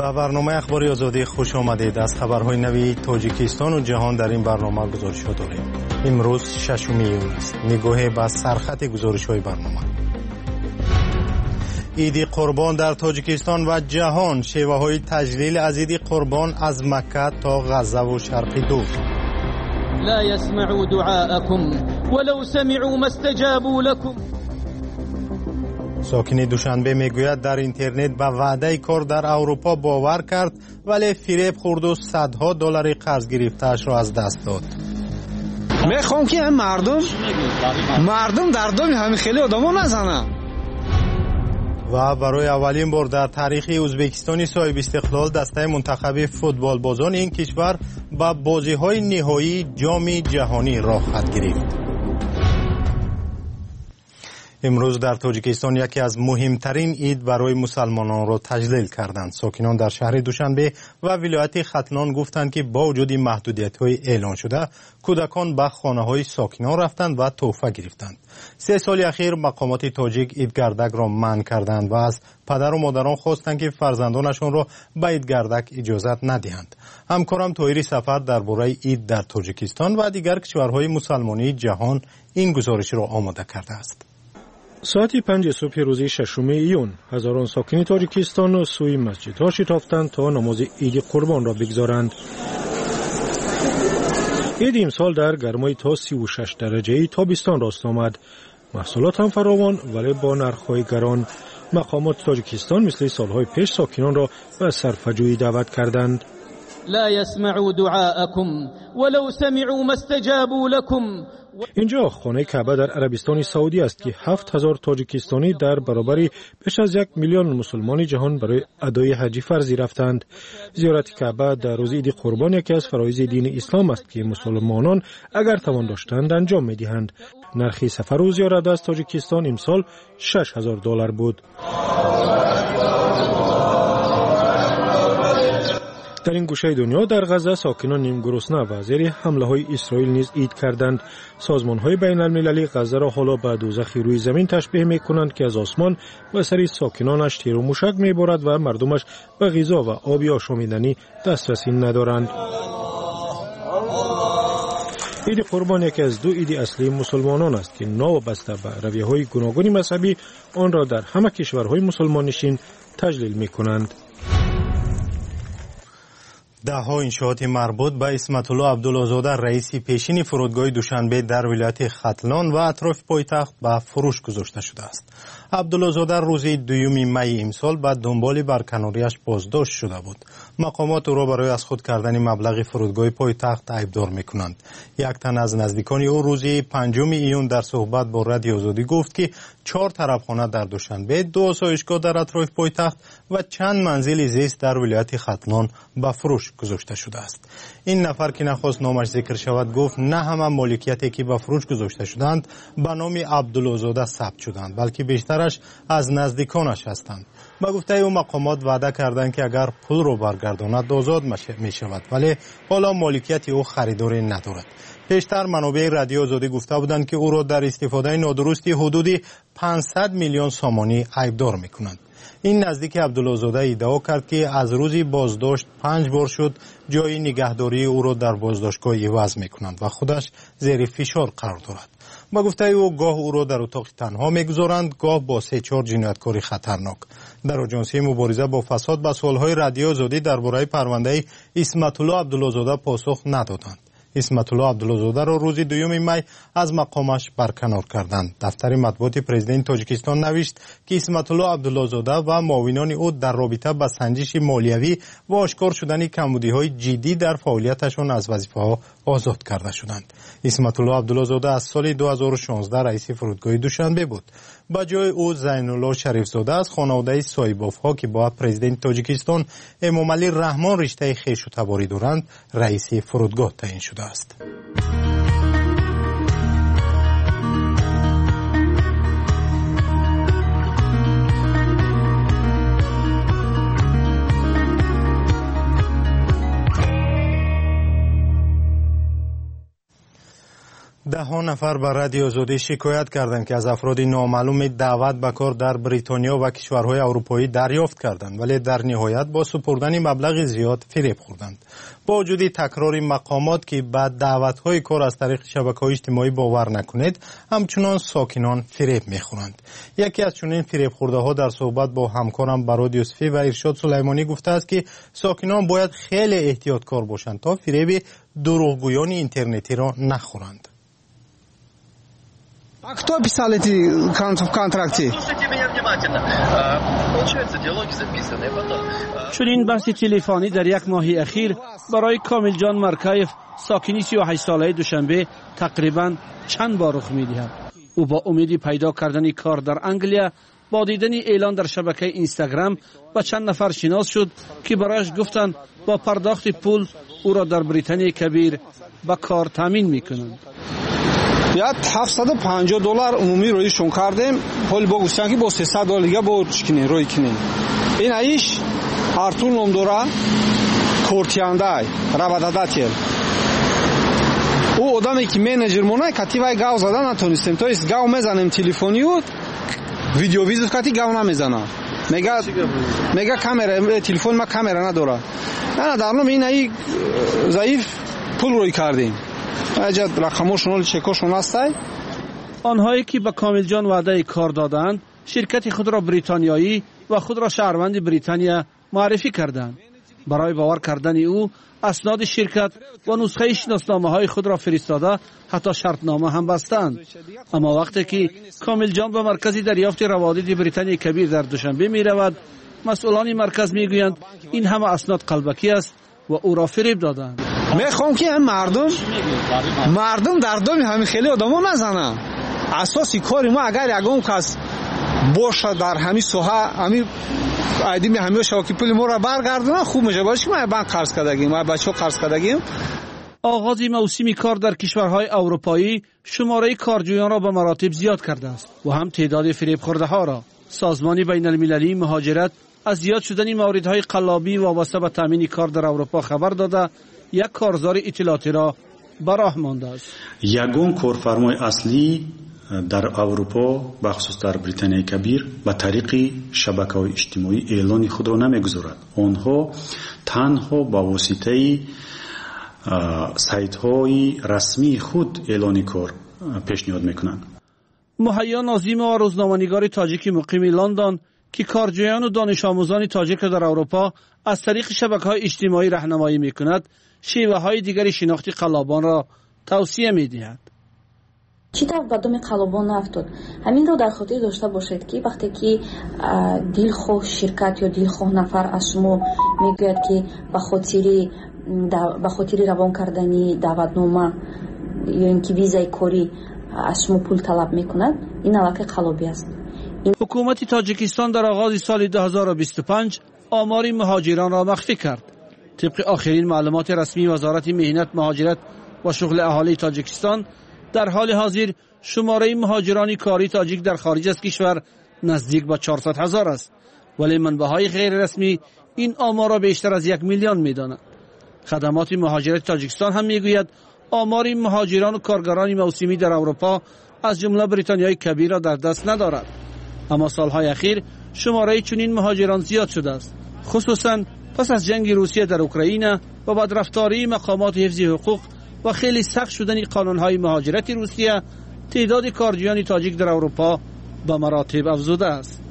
به برنامه اخباری آزادی خوش آمدید. از خبرهای نوی تاجیکستان و جهان در این برنامه گزارش‌ها داریم. امروز 6 ایون است. نگاهی به سرخط گزارش‌های برنامه. عید قربان در تاجیکستان و جهان، شیوه‌های تجلیل از عید قربان از مکه تا غزه و شرق دور. لا يسمعوا دعاءكم ولو سمعوا ما استجابوا لكم. ساکن دوشنبه میگوید در اینترنت به وعده کار در اروپا باور کرد ولی فریب خورد و صدها دلار قرض گرفته‌اش را از دست داد. میخوام که هم مردم در دام همین خیلی آدمو نزنن. و برای اولین بار در تاریخ ازبکستان صاحب استقلال دسته منتخب فوتبال بازان این کشور به بازی‌های نهایی جام جهانی راه خواهد گرفت. امروز در تاجیکستان یکی از مهمترین عید برای مسلمانان را تجلیل کردند. ساکنان در شهر دوشنبه و ولایت ختلان گفتند که با وجود محدودیت‌های اعلان شده کودکان به خانه‌های ساکنان رفتند و تحفه گرفتند. 3 سال اخیر مقامات تاجیک عیدگردک را منع کردند و از پدر و مادران خواستند که فرزندانشان را به عیدگردک اجازت ندهند. همکارم طاهری سفر درباره عید در تاجیکستان و دیگر کشورهای مسلمانی جهان این گزارش را آماده کرده است. ساعت 5 صبح روز 6 ایون هزاران ساکن تاجیکستان سوی مسجدها شتافتند تا نماز عید قربان را بگزارند. عید امسال در گرمای تا 36 درجه تابستان راست آمد. محصولات هم فراوان ولی با نرخ‌های گران. مقامات تاجیکستان مثل سالهای پیش ساکنان را به صرفه‌جویی دعوت کردند. لا يسمعوا دعاءكم ولو سمعوا ما استجابوا لكم. اینجا خانه کعبه در عربستان سعودی است که 7000 تاجیکستانی در برابر بیش از 1 میلیون مسلمان جهان برای ادای حج فرضی رفتند. زیارت کعبه در روز عید قربان یکی از فرایض دین اسلام است که مسلمانان اگر توان داشتند انجام می‌دهند. نرخ سفر و زیارت از تاجیکستان امسال $6000 بود. در این گوشه دنیا در غزه ساکنان نیم گرسنه و زیر حمله‌های اسرائیل نیز عید کردند. سازمان‌های بین‌المللی غزه را حالا به دوزخ روی زمین تشبیه می‌کنند که از آسمان و سر ساکنانش تیر و موشک می‌بارد و مردمش به غذا و آبی آشامیدنی دسترسی ندارند. عید قربان یکی از 2 عید اصلی مسلمانان است که نوابسته به رویه‌های گوناگون مذهبی آن را در همه کشورهای مسلمان نشین تجلیل می‌کنند. ده‌ها انشاءات مربوط به اسمت الله عبدالله‌زاده رئیس پیشین فرودگاه دوشنبه در ولایت ختلان و اطراف پایتخت به فروش گذاشته شده است. عبدالله‌زاده روز 2 می امسال به دنبال برکناریش بازداشت شده بود. مقامات او را برای از خود کردن مبلغ فرودگاه پایتخت عیبدار می‌کنند. یک تن از نزدیکان او روز 5 ایون در صحبت با رادیو آزادی گفت که 4 طرفخانه در دوشنبه، 2 آسایشگاه در اطراف پایتخت و چند منزل زیست در ولایت ختلان به فروش گذاشته شده است. این نفر که نخواست نامش ذکر شود گفت نه همه مالکیتی که به فروش گذاشته شدند به نام عبدالله‌زاده ثبت شدند بلکه بیشترش از نزدیکانش هستند. با گفته او مقامات وعده کردند که اگر پول رو برگرداند آزاد می شود ولی حالا مالکیت او خریداری ندارد. پیشتر منابع رادیو آزادی گفته بودند که او را در استفاده نادرستی حدود 500 میلیون سامانی عیبدار می‌کنند. این نزدیک عبدالله‌زاده ادعا کرد که از روزی بازداشت 5 بار شد جای نگهداری او را در بازداشتگاه عوض می‌کنند و خودش زیر فشار قرار دارد. با گفته او گاه او را در اتاق تنها می‌گذارند، گاه با 3-4 جنایتکاری خطرناک. در آژانسی مبارزه با فساد به سوال‌های رادیو آزادی درباره پرونده اسمت الله عبدالله‌زاده پاسخ ندادند. اسمت الله عبدالله‌زاده را روز 2 می از مقامش برکنار کردند. دفتر مطبوعات پرزیدنت تاجیکستان نوشت که اسمت الله عبدالله‌زاده و معاونان او در رابطه با سنجش مالیوی و آشکار شدن کمبودی‌های جدی در فعالیتشان از وظیفه‌ها آزاد کرده شدند. اسمت الله عبدالله‌زاده از سال 2016 رئیس فرودگاه دوشنبه بود. با جای او زین الله شریفزاده از خانواده صایباف‌ها که با پرزیدنت تاجیکستان امامعلی رحمان رشته خویش و تباری دارند رئیس فرودگاه تعیین شده است. 10 نفر به رادیو آزادی شکایت کردند که از افراد نامعلوم دعوت به کار در بریتانیا و کشورهای اروپایی دریافت کردند، ولی در نهایت با سپردن مبلغ زیاد فریب خوردند. با وجود تکرار مقامات که به دعوت‌های کار از طریق شبکه‌های اجتماعی باور نکنید، همچنان ساکنان فریب می‌خورند. یکی از چنین فریب خورده‌ها در صحبت با همکارم براد یوسفی و ارشاد سلیمانی گفته است که ساکنان باید خیلی احتیاطکار باشند تا فریب دروغگویان اینترنتی را نخورند. А кто писал эти контракты? Слушайте меня внимательно. Получается, диалоги записаны, потом... چنین بحث تلفنی در یک ماه اخیر برای کامل جان مرکایف ساکنی 38 ساله دوشنبه تقریبا چند بار رخ می‌دهد. او با امیدی پیدا کردن کار در انگلیا با دیدن اعلان در شبکه اینستاگرام با چند نفر شناس شد که برایش گفتند با پرداخت پول او را در بریتانیای کبیر با کار تامین می‌کنند. یا $750 عمومی رویشون کردیم، پول با گوشتن که با $300 دیگه با چکنیم روی کنیم. این ایش ارتون نمدورا کورتیانده رابطاداتیل. او آدمی که منیجر مونه کتی وای گاو زدن نتونستیم، تو است گاو میزنیم تلفنی و ویدیو ویزیت کتی گاو نمیزنه. میگه کامera تلفن ما کامera نداره. نه درنم این ای ضعیف پول روی کردیم. اجازه رقمشون چکشون هستای. آنهایی که به کامل جان وعده کار دادند شرکت خود را بریتانیایی و خود را شهروند بریتانیا معرفی کردند. برای باور کردن او اسناد شرکت و نسخه شناسنامه‌های خود را فرستاده، حتی شرطنامه هم بستند. اما وقتی که کامل جان به مرکز دریافت روابط بریتانیای کبیر در دوشنبه می رود، مسئولان مرکز می گویند این همه اسناد قلبکی است و او را فریب دادند. میخوام که هم مردم در دم همین خیلی آدمو نزنن. اساسی کاری ما اگر یگان کس باشه در همین سوها همین ایدیم همین شوکی پول ما را برگردونه خوب میشه. باشه که ما بانک قرض کردگیم، ما بچه‌ها قرض کردگیم. آغاز موسم کار در کشورهای اروپایی شماره کارجویان را به مراتب زیاد کرده است و هم تعداد فریب خورده ها را. سازمان بین المللی مهاجرت از زیاد شدن موردهای قلابی وابسته به تامین کار در اروپا خبر داده یک کارزار اطلاعاتی را به راه مانده است. یگان کارفرمای اصلی در اروپا بخصوص در بریتانیای کبیر به طریق شبکه‌های اجتماعی اعلان خود را نمیگذارد. آنها تنها با واسطه سایت‌های رسمی خود اعلان کار پیشنهاد میکنند. مهیا ناظم و روزنامه‌نگار تاجیک مقیم لندن که کارجویان و دانش آموزان تاجیک در اروپا از طریق شبکه‌های اجتماعی راهنمایی می‌کند، شیوه‌های دیگری شناخت قلابان را توصیه می‌دهد. چی طرف به دم قلابان افتاد؟ همین رو در خاطر داشته باشید که وقتی که دلخواه شرکت یا دلخواه نفر از شما میگوید که به خاطر روان کردنی دعوتنامه یا اینکه ویزای کاری از شما پول طلب میکند، این علاقه قلابی است. حکومت تاجیکستان در آغاز سال 2025 آمار مهاجران را مخفی کرد. طبق آخرین معلومات رسمی وزارت مهنت، مهاجرت و شغل اهالی تاجیکستان، در حال حاضر شماره مهاجران کاری تاجیک در خارج از کشور نزدیک به 400,000 است، ولی منبع‌های غیر رسمی این آمار را بیشتر از 1 میلیون می‌دانند. خدمات مهاجرت تاجیکستان هم میگوید آمار مهاجران و کارگران موسمی در اروپا از جمله بریتانیای کبیر را در دست ندارد. اما سالهای اخیر شماره چنین مهاجران زیاد شده است، خصوصا پس از جنگ روسیه در اوکراین و بدرفتاری مقامات حفظ حقوق و خیلی سخت شدن قانون‌های مهاجرت روسیه. تعداد کارجویان تاجیک در اروپا به مراتب افزوده است.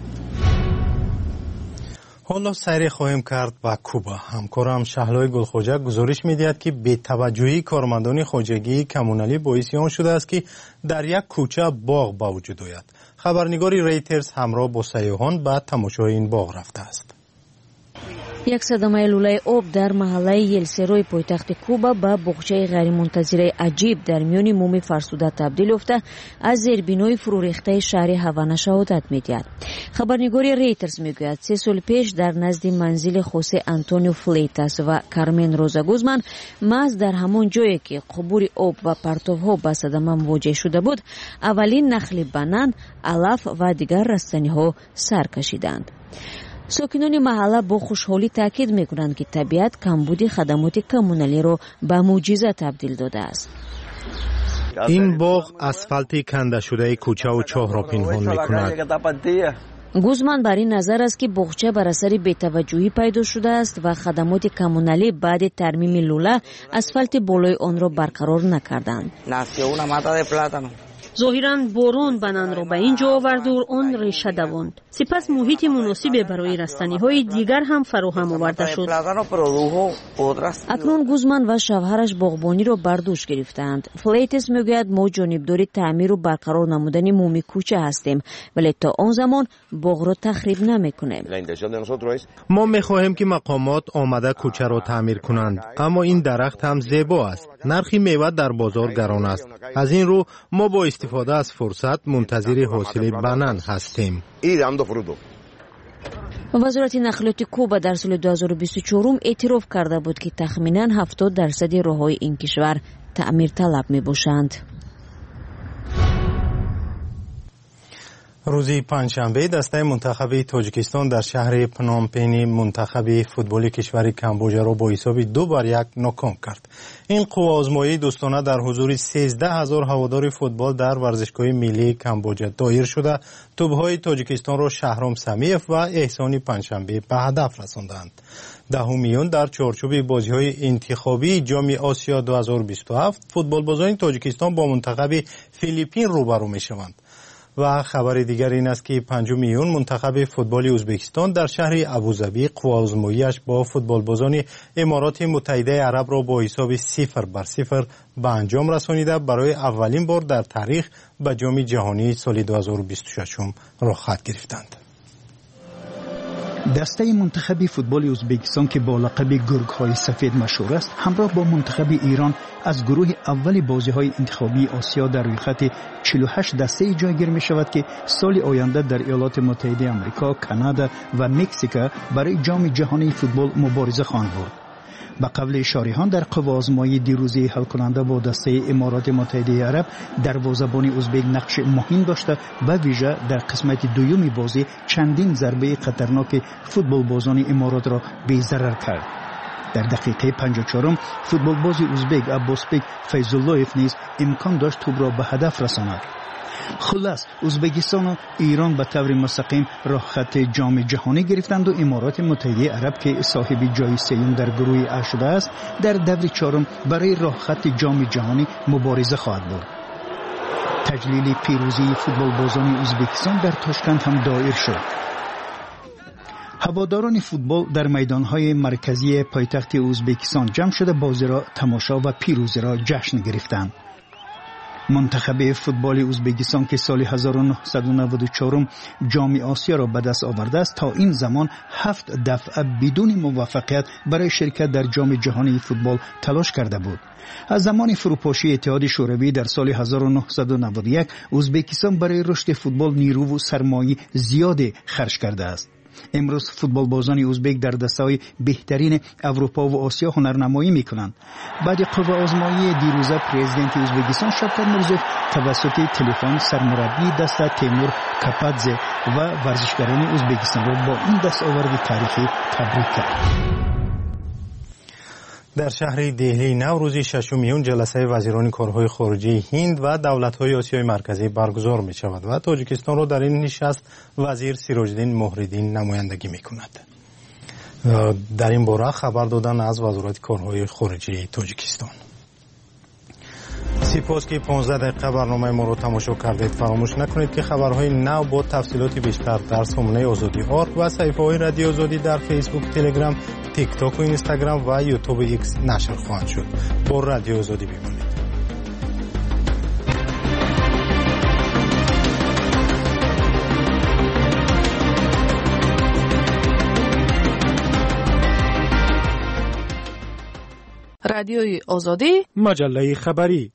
حالا سری خواهیم کرد به کوبا. همکارم شهلای گلخوجه گزارش می‌دهد که به توجهی کارمندان خواجگی کمونالی باعث آن شده است که در یک کوچه باغ به وجود آید. خبرنگار ریترز همراه با سیاحان به تماشای این باغ رفته است. یک صدمه لوله آب در محله یلسروی پایتخت کوبا به باغچه غیرمنتظره عجیب در میان مومی فرسوده تبدیل یافته از زیربنای فرو ریخته شهر هاوانا شهادت می‌دهد. خبرنگار ریترز میگوید 3 سال پیش در نزد منزل خوسه آنتونیو فلیتاس و کارمن روزا گوزمن محض در همان جایی که قبور آب و پرتوها به صدمه مواجه شده بود، اولین نخل بنان، علف و دیگر رستنی‌ها سر کشیدند. ساکنان محله با خوشحالی تاکید می‌کنند که طبیعت کمبود خدمات کمونالی را به معجزه تبدیل داده است. این باغ اسفالت کنده شده کوچه و چاه را پنهان می‌کند. گوزمان بر این نظر است که باغچه بر اثر بی‌توجهی پیدا شده است و خدمات کمونالی بعد ترمیم لوله اسفالت بالای آن را برقرار نکردند. ظاهراً باران بنان را به اینجا آورد و آن ریشه دواند. سپس محیط مناسب برای رستنی‌های دیگر هم فراهم آورده شد. اکنون گوزمان و شوهرش باغبانی را بر دوش گرفتند. فلیتس میگوید ما جانبدار تعمیر و برقرار نمودن مومی کوچه هستیم، ولی تا آن زمان باغ را تخریب نمی‌کنیم. ما می‌خواهیم که مقامات آمده کوچه را تعمیر کنند، اما این درخت هم زیبا است. نرخ میوه در بازار گران است. از این رو ما با استفاده از فرصت منتظر حاصل بنان هستیم. وزارت نقلیات کوبا در سال 2024 اعتراف کرده بود که تخمیناً 70% راه‌های این کشور تعمیر طلب می‌باشند. روزی پنجشنبه دسته منتخب تاجیکستان در شهر پنومپن منتخب فوتبال کشور کمبوجا را با حساب 2-1 ناکام کرد. این قوآزمایی دوستانه در حضور 13,000 هوادار فوتبال در ورزشگاه ملی کمبوجا دایر شده توپ‌های تاجیکستان را شهرام سمیف و احسان پنجشنبه به هدف رساندند. 10 میلیون در چارچوب بازی‌های انتخابی جام آسیا 2027 فوتبالبازان تاجیکستان با منتخب فیلیپین روبرو می‌شوند. و خبر دیگر این است که 5 میلیون منتخب فوتبال ازبکستان در شهر ابوظبی قوآزمایی‌اش با فوتبالبازان امارات متحده عرب را با حساب 0-0 به انجام رسانیده برای اولین بار در تاریخ به جام جهانی سال 2026 راه خط گرفتند. دسته منتخب فوتبال ازبکستان که با لقب گرگ‌های سفید مشهور است همراه با منتخب ایران از گروه اول بازی‌های انتخابی آسیا در روی خط 48 دسته جایگیر می‌شود که سال آینده در ایالات متحده آمریکا، کانادا و مکزیک برای جام جهانی فوتبال مبارزه خواهند بود. به قول شارحان در قوآزمایی دیروزی حل کننده با دسته امارات متحده عرب دروازه‌بان ازبک نقش مهم داشته و ویژه در قسمت دوم بازی چندین ضربه خطرناک فوتبالبازان امارات را بی‌ضرر کرد. در دقیقه 54 فوتبالباز ازبک عباسبک فیض‌اللهیف نیز امکان داشت توپ را به هدف رساند. خلاص ازبکستان و ایران به طور مستقیم راه خط جام جهانی گرفتند و امارات متحده عرب که صاحب جای سوم در گروه ا شده است در دور چهارم برای راه خط جام جهانی مبارزه خواهد بود. تجلیل پیروزی فوتبالبازان ازبکستان در تاشکند هم دایر شد. هواداران فوتبال در میدانهای مرکزی پایتخت ازبکستان جمع شده بازی را تماشا و پیروزی را جشن گرفتند. منتخب فوتبال ازبکستان که سال 1994 جام آسیا را به دست آورده است تا این زمان 7 دفعه بدون موفقیت برای شرکت در جام جهانی فوتبال تلاش کرده بود. از زمان فروپاشی اتحاد شوروی در سال 1991 ازبکستان برای رشد فوتبال نیرو و سرمایه زیادی خرج کرده است. امروز فوتبالبازان ازبک در دسته‌های بهترین اروپا و آسیا هنرنمایی می‌کنند. بعد قوآزمایی دیروزه پرزیدنت ازبکستان شوکت میرزویف توسط تلفن سرمربی دسته تیمور کاپادزه و ورزشکاران ازبکستان را با این دستاورد تاریخی تبریک کرد. در شهر دهلی نوروزی 6 جلسه وزیران کارهای خارجه هند و دولت‌های آسیای مرکزی برگزار می‌شود و تاجیکستان را در این نشست وزیر سیراج‌الدین مهرالدین نمایندگی می‌کند. در این باره خبر دادن از وزارت کارهای خارجه تاجیکستان. سپاس که 15 دقیقه برنامه ما رو تماشا کردید. فراموش نکنید که خبرهای نو با تفصیلات بیشتر در سامانه آزادی آرت و صفحه‌های رادیو آزادی در فیسبوک، تلگرام، تیک تاک و اینستاگرام و یوتیوب ایکس نشر خواهند شد. با رادیو آزادی بمانید. رادیوی آزادی، مجله خبری.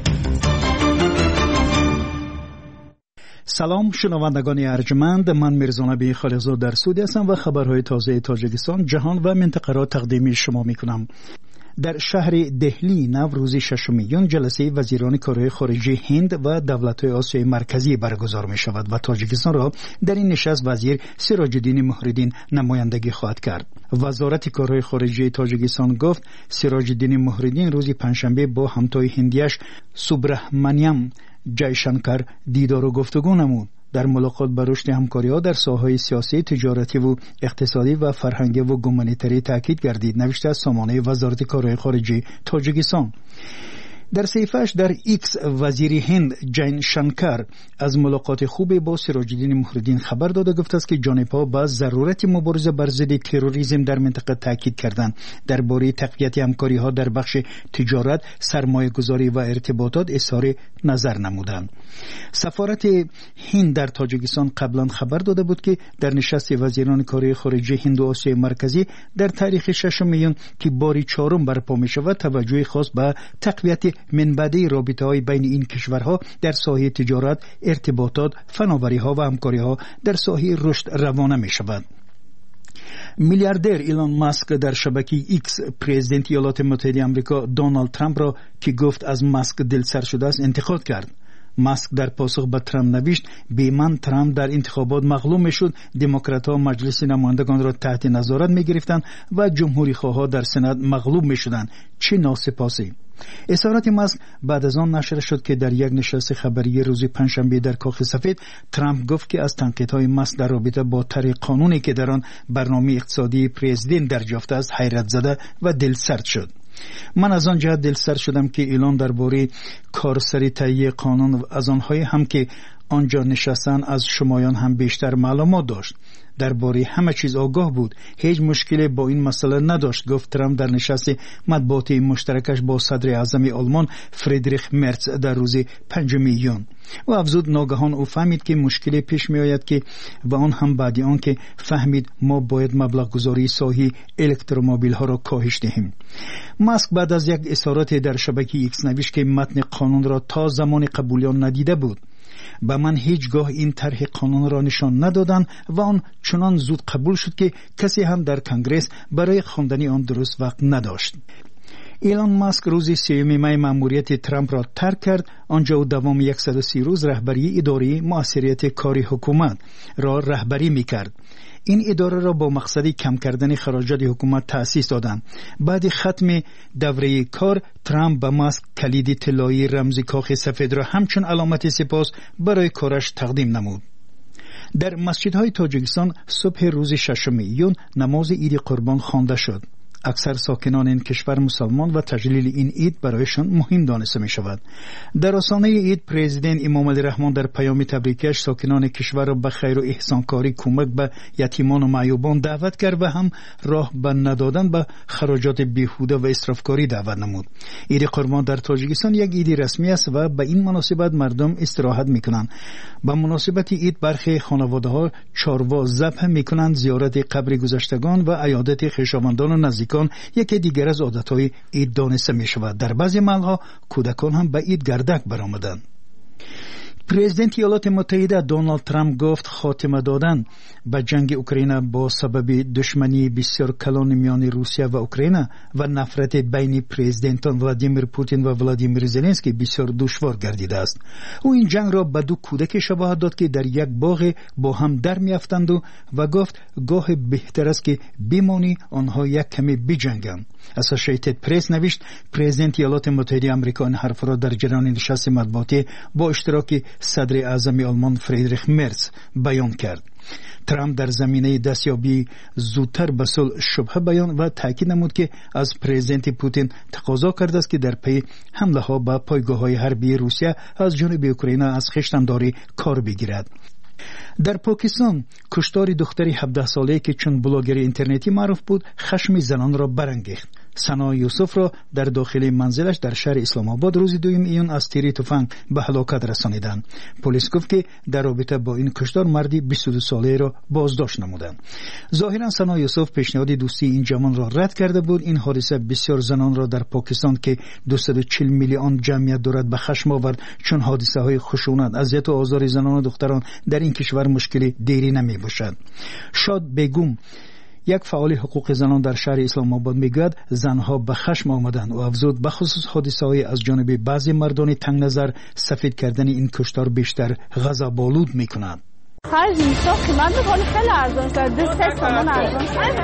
سلام شنوندگان ارجمند، من میرزانبی خالزاد در استودیو هستم و خبرهای تازه تاجیکستان، جهان و منطقه را تقدیم شما میکنم. در شهر دهلی نو روز 6 میون جلسه وزیران کارهای خارجه هند و دولت‌های آسیای مرکزی برگزار می شود و تاجیکستان را در این نشست وزیر سراج الدین مهرالدین نمایندگی خواهد کرد. وزارت کارهای خارجه تاجیکستان گفت سراج الدین مهرالدین روز پنجشنبه با همتای هندیش سوبرهمانیام جایشنکر دیدار و گفتگو نمود. در ملاقات بر رشد همکاری‌ها در ساحه‌های سیاسی، تجارتی و اقتصادی و فرهنگی و گومانیتری تاکید گردید، نوشته از سامانه وزارت کارهای خارجه تاجیکستان. در صفحه‌اش در ایکس وزیر هند جین شنکر از ملاقات خوب با سراج الدین مهرالدین خبر داده گفته است که جانب‌ها با ضرورت مبارزه بر ضد تروریسم در منطقه تاکید کردند. درباره تقویت همکاری‌ها در بخش تجارت، سرمایه‌گذاری و ارتباطات اظهار نظر نمودند. سفارت هند در تاجیکستان قبلا خبر داده بود که در نشست وزیران کارهای خارجه هند و آسیای مرکزی در تاریخ 6 میون که باری 4 برپا می‌شود توجه خاص به تقویت منبعی رابطه‌های بین این کشورها در ساحه تجارت، ارتباطات، فناوری‌ها و همکاری‌ها در ساحه رشد روانه می‌شود. میلیاردر ایلان ماسک در شبکه ایکس پرزیدنت ایالات متحده آمریکا دونالد ترامپ را که گفت از ماسک دلسر شده است انتقاد کرد. ماسک در پاسخ به ترامپ نوشت به من ترامپ در انتخابات مغلوب میشد، دموکرات‌ها مجلس نمایندگان را تحت نظارت می‌گرفتند و جمهوری خواها در سنا مغلوب میشدند. چه ناسپاسی. اظهارات ماسک بعد از آن نشر شد که در یک نشست خبری روز پنجشنبه در کاخ سفید ترامپ گفت که از تنقیدهای ماسک در رابطه با طرح قانونی که در آن برنامه اقتصادی پرزیدنت درج یافته است حیرت زده و دلسرد شد. من از آن جهت دلسرد شدم که ایلان درباره کارسری تهیه قانون از آنهای هم که آنجا نشستن از شمایان هم بیشتر معلومات داشت. درباره همه چیز آگاه بود، هیچ مشکلی با این مسئله نداشت، گفت ترامپ در نشست مطبوعاتی مشترکش با صدر اعظم آلمان فریدریخ مرتز در روز 5 میون. و افزود ناگهان او فهمید که مشکلی پیش می آید که و آن هم بعد آن که فهمید ما باید مبلغ گذاری ساحه الکترومبیل ها را کاهش دهیم. ماسک بعد از یک اظهارات در شبکه ایکس نوشت که متن قانون را تا زمان قبولیان ندیده بود. به من هیچگاه این طرح قانون را نشان ندادند و آن چنان زود قبول شد که کسی هم در کنگره برای خواندن آن درست وقت نداشت. ایلان ماسک روز 3 می مأموریت ترامپ را ترک کرد. آنجا او دوام 130 روز رهبری اداره مؤثریت کاری حکومت را رهبری می‌کرد. این اداره را با مقصد کم کردن خراجات حکومت تأسیس دادند. بعد ختم دوره کار ترامپ به ماسک کلید طلایی رمز کاخ سفید را همچون علامت سپاس برای کارش تقدیم نمود. در مسجدهای تاجیکستان صبح روز 6 میون نماز عید قربان خوانده شد. اکثر ساکنان این کشور مسلمان و تجلیل این عید برایشان مهم دانسته می شود. در آستانه عید پرزیدنت امام علی رحمان در پیام تبریکش ساکنان کشور را به خیر و احسانکاری، کمک به یتیمان و معیوبان دعوت کرد و هم راه به ندادن به خراجات بیهوده و اسرافکاری دعوت نمود. عید قربان در تاجیکستان یک عید رسمی است و به این مناسبت مردم استراحت می کنند. به مناسبت عید برخی خانواده ها چاروا ذبح می کنند، زیارت قبر گذشتگان و عیادت خویشاوندان و نزدیکان یکی دیگر از عادتهای عید دانسته می شود. در بعضی محلها کودکان هم به عید گردک برآمدند. پرزیدنت ایالات متحده دونالد ترامپ گفت خاتمه دادن به جنگ اوکراین با سبب دشمنی بسیار کلان میان روسیه و اوکراین و نفرت بین پرزیدنتان ولادیمیر پوتین و ولادیمیر زلنسکی بسیار دشوار گردیده است. او این جنگ را به دو کودک شباهت داد که در یک باغ با هم در میافتند و گفت گاه بهتر است که بمانی آنها یک کمی بجنگند. اسوسییتد پرس نوشت پرزیدنت ایالات متحده آمریکا این حرف را در جریان نشست مطبوعاتی با اشتراک صدر اعظم آلمان فریدریخ مرتز بیان کرد. ترامپ در زمینه دستیابی زودتر به صلح شبهه بیان و تاکید نمود که از پرزیدنت پوتین تقاضا کرده است که در پی حمله ها به پایگاه‌های حربی روسیه از جانب اوکراین از خویشتنداری کار بگیرد. در پاکستان کشتار دختری 17 ساله که چون بلاگر اینترنتی معروف بود خشم زنان را برانگیخت. سنا یوسف را در داخل منزلش در شهر اسلام آباد روز 2 میون از تیر تفنگ به هلاکت رسانیدند. پلیس گفت که در رابطه با این کشتار مردی 22 ساله را بازداشت نمودند. ظاهرا سنا یوسف پیشنهاد دوستی این جوان را رد کرده بود. این حادثه بسیار زنان را در پاکستان که 240 میلیون جمعیت دارد به خشم آورد، چون حادثه های خشونت، اذیت و آزار زنان و دختران در این کشور مشکلی دیری نمی باشد. شاد بیگم یک فعال حقوق زنان در شهر اسلام آباد میگوید زنها به خشم آمدند و افزود به خصوص حادثه‌های از جانب بعضی مردان تنگ نظر سفید کردن این کشتار بیشتر غضب‌آلود می‌کند. خرج میشه قیمت بکنه خیلی ارزان شد 2-3 تومان ارزان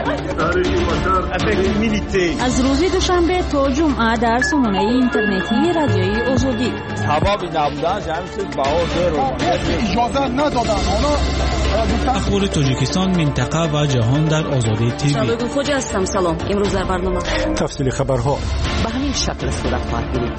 از روز دوشنبه تا جمعه در سامانه اینترنتی رادیوی آزادی هوا نبودن جمعیت بها زیر اجازه ندادن اخبار تاجیکستان منطقه و جهان در آزادی تیوی. شادو خوجا هستم. سلام. امروز در برنامه تفصیل خبرها به همین شکل صورت خواهد گرفت.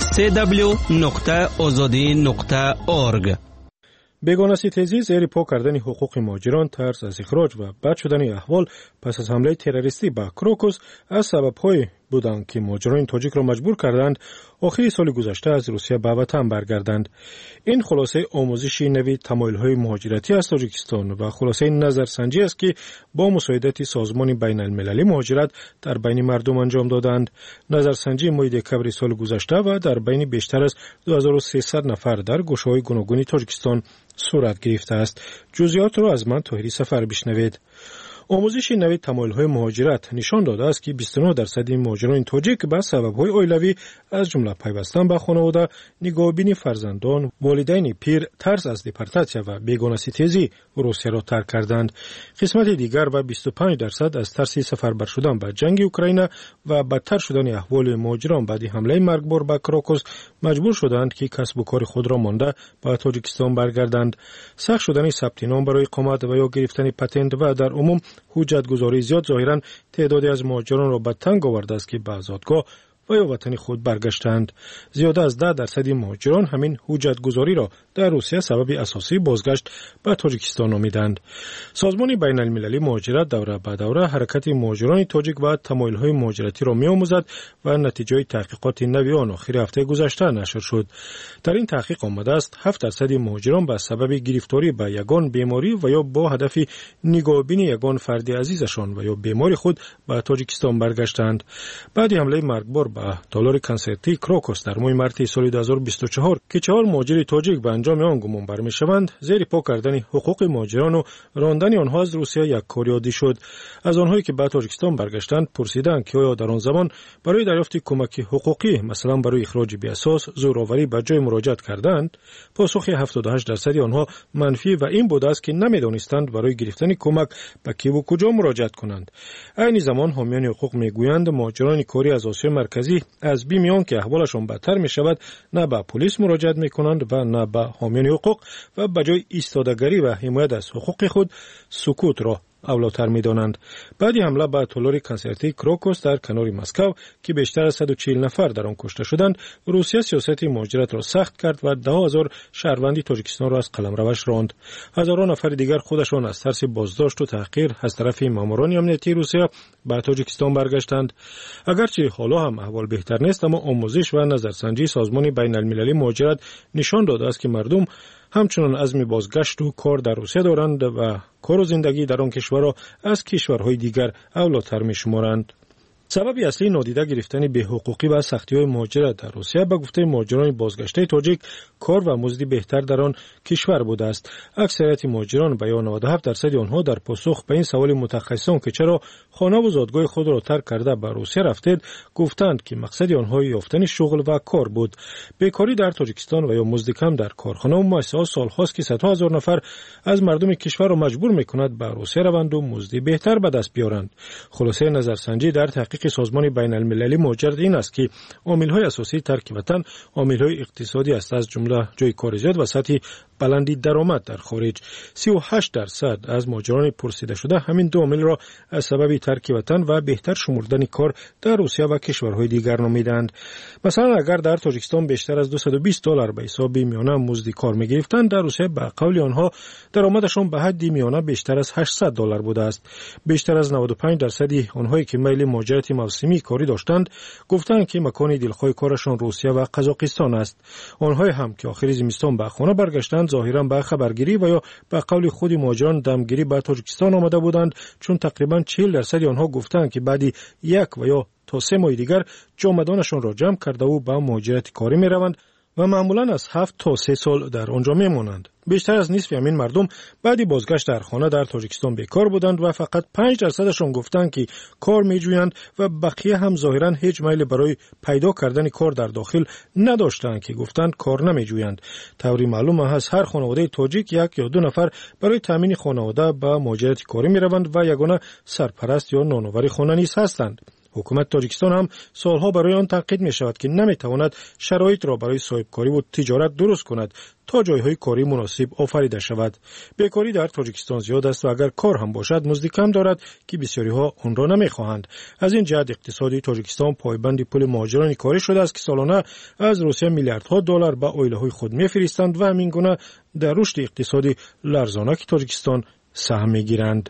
www.azadi.org. بیگانه‌ستیزی زیر پا کردن حقوق مهاجران، ترس از اخراج و بد شدن احوال پس از حمله تروریستی به کروکوس از سبب‌های بودند که مهاجران تاجیک را مجبور کردند آخر سال گذشته از روسیه به وطن برگردند. این خلاصه آموزش نوی تمایل‌های مهاجرتی از تاجیکستان و خلاصه نظرسنجی است که با مساعدت سازمان بین‌المللی مهاجرت در بین مردم انجام دادند. نظرسنجی ماه دکبر سال گذشته و در بین بیشتر از 2300 نفر در گوشه‌های گوناگون تاجیکستان صورت گرفته است. جزئیات را از من طاهری سفر بشنوید. آموزش نوی تمایل‌های مهاجرت نشان داده است که 29% مهاجران تاجیک به سبب‌های عائلوی از جمله پیوستن به خانواده، نگاهبینی فرزندان، والدین پیر، ترس از دپورتاسیا و بیگانه‌ستیزی روسیه را ترک کردند. قسمت دیگر و 25% از ترس سفربر شدن به جنگ اوکراین و بدتر شدن احوال مهاجران بعد حمله مرگبار به کروکوس مجبور شدند که کسب و کار خود را مانده به تاجیکستان برگردند. سخت شدن ثبت نام برای اقامت و یا گرفتن پتنت و در عموم حجت گذاری زیاد ظاهراً تعدادی از مهاجران را به تنگ آورده است که به آزادگاه و یا وطن خود برگشتند. زیاده از 10% مهاجران همین حجت گذاری را در روسیه سبب اساسی بازگشت به تاجیکستان نامیدند. سازمان بین المللی مهاجرت دوره به دوره حرکت مهاجران تاجیک و تمایل‌های مهاجرتی را می‌آموزد و نتیجه تحقیقات نوی آن آخر هفته گذشته نشر شد. در این تحقیق آمده است 7% مهاجران به سبب گرفتاری به یگان بیماری و یا با هدف نگاهبینی یگان فرد عزیزشان و یا بیماری خود به تاجیکستان برگشتند. بعد حمله مرگبار به تالار کنسرتی کروکوس در ماه مارس سال 2024 که 4 مهاجر تاجیک به انجام آن گمان بر می‌شوند، زیر پا کردن حقوق مهاجران و راندن آنها از روسیه یک کار عادی شد. از آنهایی که به تاجیکستان برگشتند پرسیدند که آیا در آن زمان برای دریافت کمک حقوقی مثلا برای اخراج بی اساس زورآوری به جای مراجعت کردند. پاسخ 78% آنها منفی و این بود است که نمی‌دانستند برای گرفتن کمک به کی و کجا مراجعت کنند. این زمان حامیان حقوق میگویند مهاجران کاری از آسیا مرکزی از بیم آنکه احوالشان بدتر می شود نه به پلیس مراجعت می کنند و نه به حامیان حقوق و به جای ایستادگری و حمایت از حقوق خود سکوت را اولاتر می دانند. بعدی حمله به تالار کنسرتی کروکوس در کنار مسکو که بیشتر از 140 نفر در آن کشته شدند، روسیه سیاست مهاجرت را سخت کرد و 10,000 شهروندی تاجیکستان را از قلمروش راند. هزاران نفر دیگر خودشان از ترس بازداشت و تحقیر از طرف ماموران امنیتی روسیه به تاجیکستان برگشتند. اگرچه حالا هم احوال بهتر نیست، اما آموزش و نظرسنجی سازمان بین المللی مهاجرت نشان داده است که مردم همچنان عزم بازگشت و کار در روسیه دارند و کار و زندگی در آن کشور را از کشورهای دیگر اولاتر می‌شمارند. سبب اصلی نادیده گرفتن بی‌حقوقی و سختی‌های مهاجرت در روسیه به گفته مهاجران بازگشته تاجیک کار و مزد بهتر در آن کشور بوده است. اکثریت مهاجران به 97% آنها در پاسخ به این سوال متخصصان که چرا خانه و زادگاه خود را ترک کرده به روسیه رفتند، گفتند که مقصد آنها یافتن شغل و کار بود. بیکاری در تاجیکستان و یا مزد کم در کارخانه و مؤسسات سال‌هاست که صدها هزار نفر از مردم کشور را مجبور می‌کند به روسیه روند و مزد بهتر به دست بیارند. خلاصه نظرسنجی در تحقیق سازمان بین المللی مهاجرت این است که عامل‌های اساسی ترک وطن عامل‌های اقتصادی است، از جمله جای کار زیاد و سطح بلندی درآمد در خارج. 38% از مهاجران پرسیده شده همین دو عامل را از سبب ترک وطن و بهتر شمردن کار در روسیه و کشورهای دیگر نامیدند. مثلا اگر در تاجیکستان بیشتر از $220 به حساب میانه مزد کار می‌گرفتند، در روسیه به قول آنها درآمدشان به حد میانه بیشتر از $800 بوده است. بیشتر از 95% آنهایی که میل مهاجرت موسمی کاری داشتند گفتند که مکان دلخواه کارشان روسیه و قزاقستان است. آنها هم که آخر زمستان به خانه برگشتند ظاهرا به خبرگیری و یا به قول خود مهاجران دمگیری به تاجیکستان آمده بودند، چون تقریبا 40% آنها گفتند که بعد 1 و یا تا 3 ماه دیگر جامدانشان را جمع کرده و به مهاجرت کاری می روند و معمولا از 7 تا 3 سال در آنجا میمانند. بیشتر از نصف همین مردم بعد بازگشت در خانه در تاجیکستان بیکار بودند و فقط 5% گفتند که کار میجویند و بقیه هم ظاهرا هیچ میل برای پیدا کردن کار در داخل نداشتند که گفتند کار نمیجویند. طوری معلوم است هر خانواده تاجیک 1 یا 2 نفر برای تامین خانواده به مهاجرت کاری میروند و یگانه سرپرست یا نانآور خانه نیز هستند. حکومت تاجیکستان هم سالها برای آن تاکید می شود که نمی تواند شرایط را برای صاحبکاری و تجارت درست کند تا جایهای کاری مناسب آفریده شود. بیکاری در تاجیکستان زیاد است و اگر کار هم باشد مزد کم دارد که بسیاری ها آن را نمی خواهند. از این جهت اقتصادی تاجیکستان پایبند پول مهاجران کاری شده است که سالانه از روسیه میلیاردها دلار به عائله‌های خود می‌فرستند و همین گونه در رشد اقتصادی لرزانک تاجیکستان سهم می‌گیرند.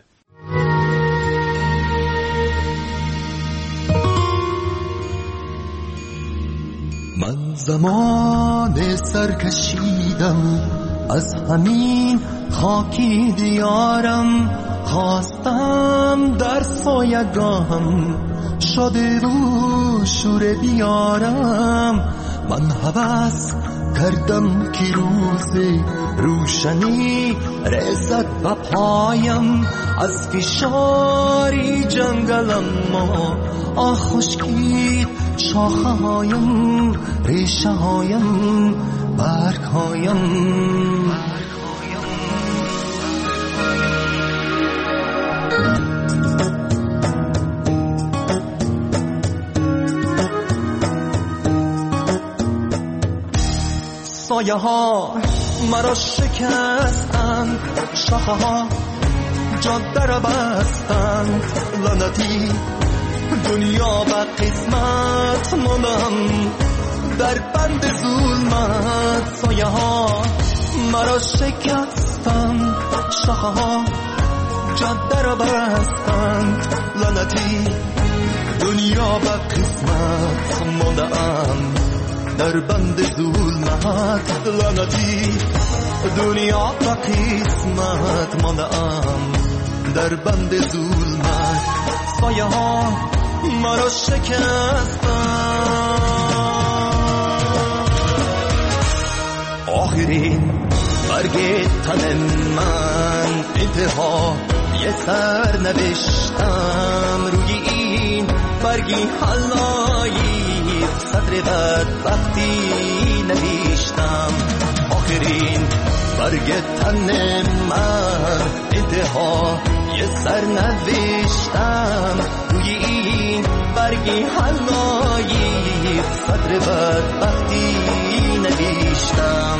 من زمان سرکشیدم از همین خاکی دیارم، خواستم در سایگاهم شده رو شور بیارم. من هوس کردم که روز روشنی رسد به پایم، از فشاری جنگلم ما خشکید شاخه هایم، ریشه هایم، برگ هایم. سایه ها مرا شکستند، شاخه ها جاده را بستند، لعنتی دنیا به قسمت ماندم در بند ظلمت. سایه ها مرا شکستند، شاخه ها جاده را بستند، لعنتی دنیا به قسمت ماندم در بند ظلمت. لعنتی دنیا به قسمت ماندم در بند ظلمت. سایه ها مرا شکستند. آخرین برگ تن من انتها یه سر نوشتم، روی این برگی حلایی صدر بدبختی نوشتم. آخرین برگ تن من انتها یه سر نوشتم، روی این برگی حلایی صدر بدبختی نوشتم.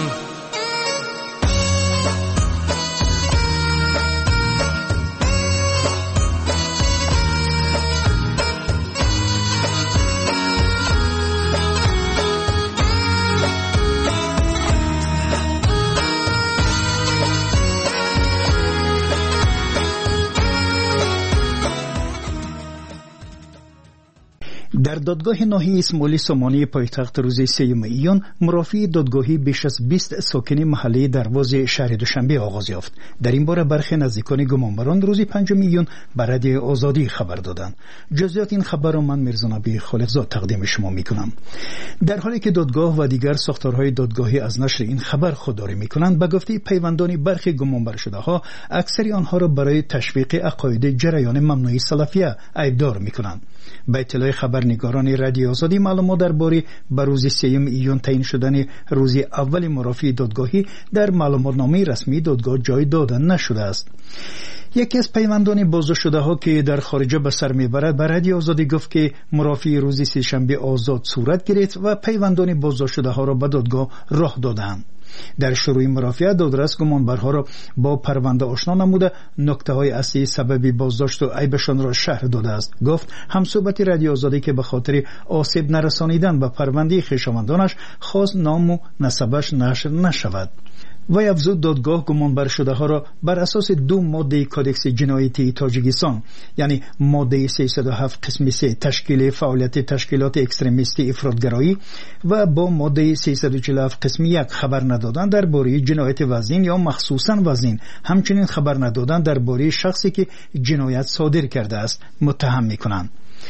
در دادگاه ناحیه اسماعیلی سامانی پایتخت روز 3 ایون مرافعی دادگاهی بیش از 20 ساکن محله دروازه شهر دوشنبه آغاز یافت. در این باره برخی نزدیکان گمانبران روز 5 ایون به رادیو آزادی خبر دادند. جزئیات این خبر را من میرزا نبی خالقزاد تقدیم شما میکنم. در حالی که دادگاه و دیگر ساختارهای دادگاهی از نشر این خبر خودداری میکنند، به گفته پیوندان برخی گمانبر شده ها اکثری آنها را برای تشویق عقاید جریان ممنوعه سلفیه ایبدار میکنند. به اطلاع خبرنگاران رادیو آزادی معلومات درباره به روز 3 ایون تعیین شدن روز اول مرافع دادگاهی در معلوماتنامه رسمی دادگاه جای داده نشده است. یکی از پیوندان بازداشت شده ها که در خارجه به سر میبرد به رادیو آزادی گفت که مرافع روز سه‌شنبه آزاد صورت گرفت و پیوندان بازداشت شده ها را به دادگاه راه دادند. در شروع مرافعه دادرس گمانبرها را با پرونده آشنا نموده نکته های اصلی سبب بازداشت و عیبشان را شرح داده است. گفت همصحبت رادیو آزادی که به خاطر آسیب نرسانیدن به پرونده خویشاوندانش خواست نام و نسبش نشر نشود. و افزود دادگاه گمانبر شده ها را بر اساس 2 ماده کودکس جنایتی تاجیکستان، یعنی ماده 307 قسم 3 تشکیل فعالیت تشکیلات اکستریمیستی افراطگرایی و با ماده 347 قسم 1 خبر ندادن درباره جنایت وزین یا مخصوصا وزین، همچنین خبر ندادن درباره شخصی که جنایت صادر کرده است متهم می‌کنند.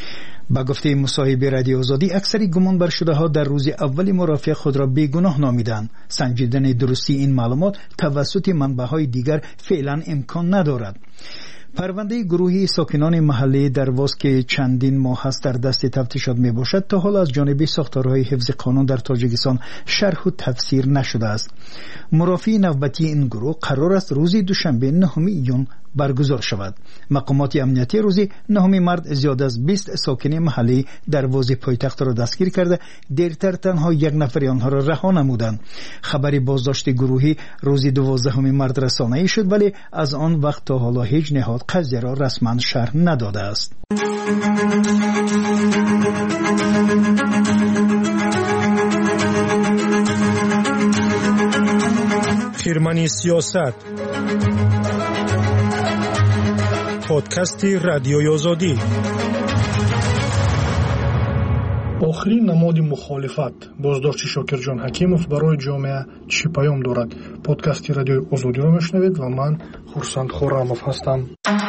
با گفته مصاحبه رادیو آزادی، اکثر گمان بر شده ها در روز اول مرافعه خود را بیگناه نامیدند. سنجیدن درستی این معلومات توسط منبع‌های دیگر فعلا امکان ندارد. پرونده گروهی ساکنان محله درواز که چندین ماه است در دست تفتیشات می باشد تا حال از جانب ساختارهای حفظ قانون در تاجیکستان شرح و تفسیر نشده است. مرافع نوبتی این گروه قرار است روز دوشنبه 9 ایون برگزار شود. مقامات امنیتی روز 9 مارد زیاد از 20 ساکن محله درواز پایتخت را دستگیر کرده، دیرتر تنها یک نفر آنها را رها نمودند. خبر بازداشت گروهی روز 12 مارد رسانه‌ای شد، ولی از آن وقت تا حالا هیچ نهاد قضیه را رسما شرح نداده است. خیرمنی سیاست، پادکست رادیوی آزادی. آخرین نماد مخالفت، بازداشت شاکرجان حکیموف برای جامعه چی پیام دارد؟ پادکست رادیوی آزادی را میشنوید و من خورسند خورموف هستم.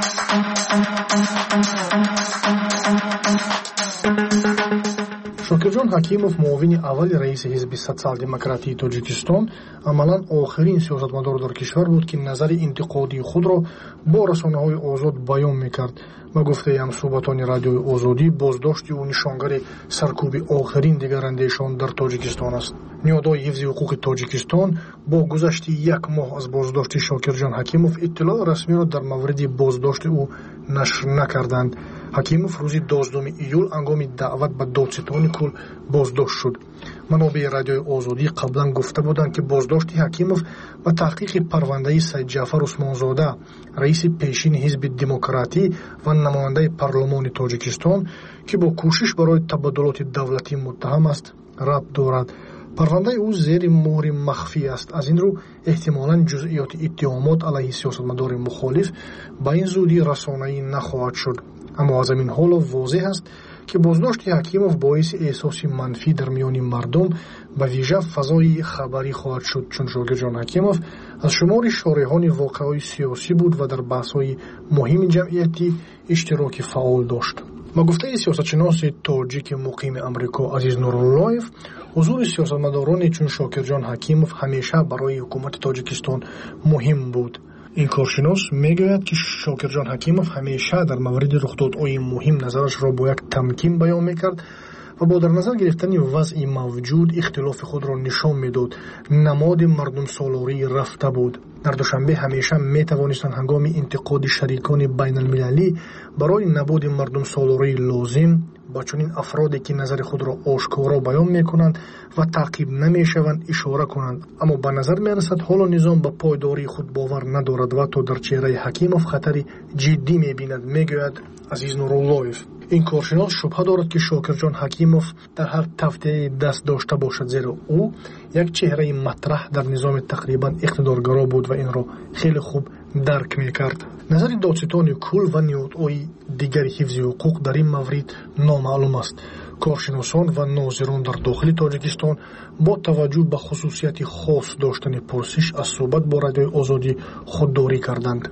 شاکرجان حکیموف معاون اول رئیس حزب سوسیال دموکراتی تاجیکستان عملاً آخرین سیاستمدار در کشور بود که نظر انتقادی خود را با رسانه‌های آزاد بیان می‌کرد. با گفته همصحبتان رادیوی آزادی، بازداشت او نشانگر سرکوب آخرین دگراندیشان در تاجیکستان است. نهادهای حفظ حقوق تاجیکستان با گذشت یک ماه از بازداشت شاکرجان حکیموف اطلاع رسمی را در مورد بازداشت او نشر نکردند. حکیموف روز 12 ایول هنگام دعوت به دادستان کل بازداشت شد. منابع رادیوی آزادی قبلا گفته بودند که بازداشت حکیموف و تحقیق پرونده سید جعفر عثمانزاده، رئیس پیشین حزب دموکراتی و نماینده پارلمان تاجیکستان که با کوشش برای تبادلات دولتی متهم است، ربط دارد. پرونده او زیر مهر مخفی است. از این رو احتمالاً جزئیات اتهامات علیه سیاستمدار مخالف به این زودی رسانه‌ای نخواهد شد. اما از این حال واضح است که بازداشت حکیموف باعث احساس منفی در میان مردم به ویژه فضای خبری خواهد شد، چون شاکرجان حکیموف از شمار شارحان واقعی سیاسی بود و در بحث‌های مهم جمعیتی اشتراک فعال داشت. با گفته سیاستشناس تاجیک مقیم امریکا عزیز نوراللهیف، حضور سیاستمداران چون شاکرجان حکیموف همیشه برای حکومت تاجیکستان مهم بود. این کارشناس میگوید که شاکرجان حکیموف همیشه در مورد رخدادهای مهم نظرش را با یک تمکین بیان میکرد و با در نظر گرفتن وضع موجود اختلاف خود را نشان میداد. نماد مردم سالاری رفته بود. در دوشنبه همیشه میتوانستند هنگام انتقاد شریکان بین المللی برای نبود مردم سالاری لازم با چنین افرادی که نظر خود را آشکارا بیان میکنند و تعقیب نمیشوند اشاره کنند. اما به نظر میرسد حالا نظام به پایداری خود باور ندارد و تا در چهره حکیموف خطری جدی میبیند، میگوید عزیز نوراللهیف. این کارشناس شبهه دارد که شاکرجان حکیموف در هر تفته دست داشته باشد، زیرا او یک چهره مطرح در نظام تقریبا اقتدارگرا بود و این را خیلی خوب درک میکرد. نظر دادستان کل و نهادهای دیگر حفظ حقوق در این مورد نامعلوم است. کارشناسان و ناظران در داخل تاجیکستان با توجه به خصوصیت خاص داشتن پرسش از صحبت با رادیوی آزادی خودداری کردند.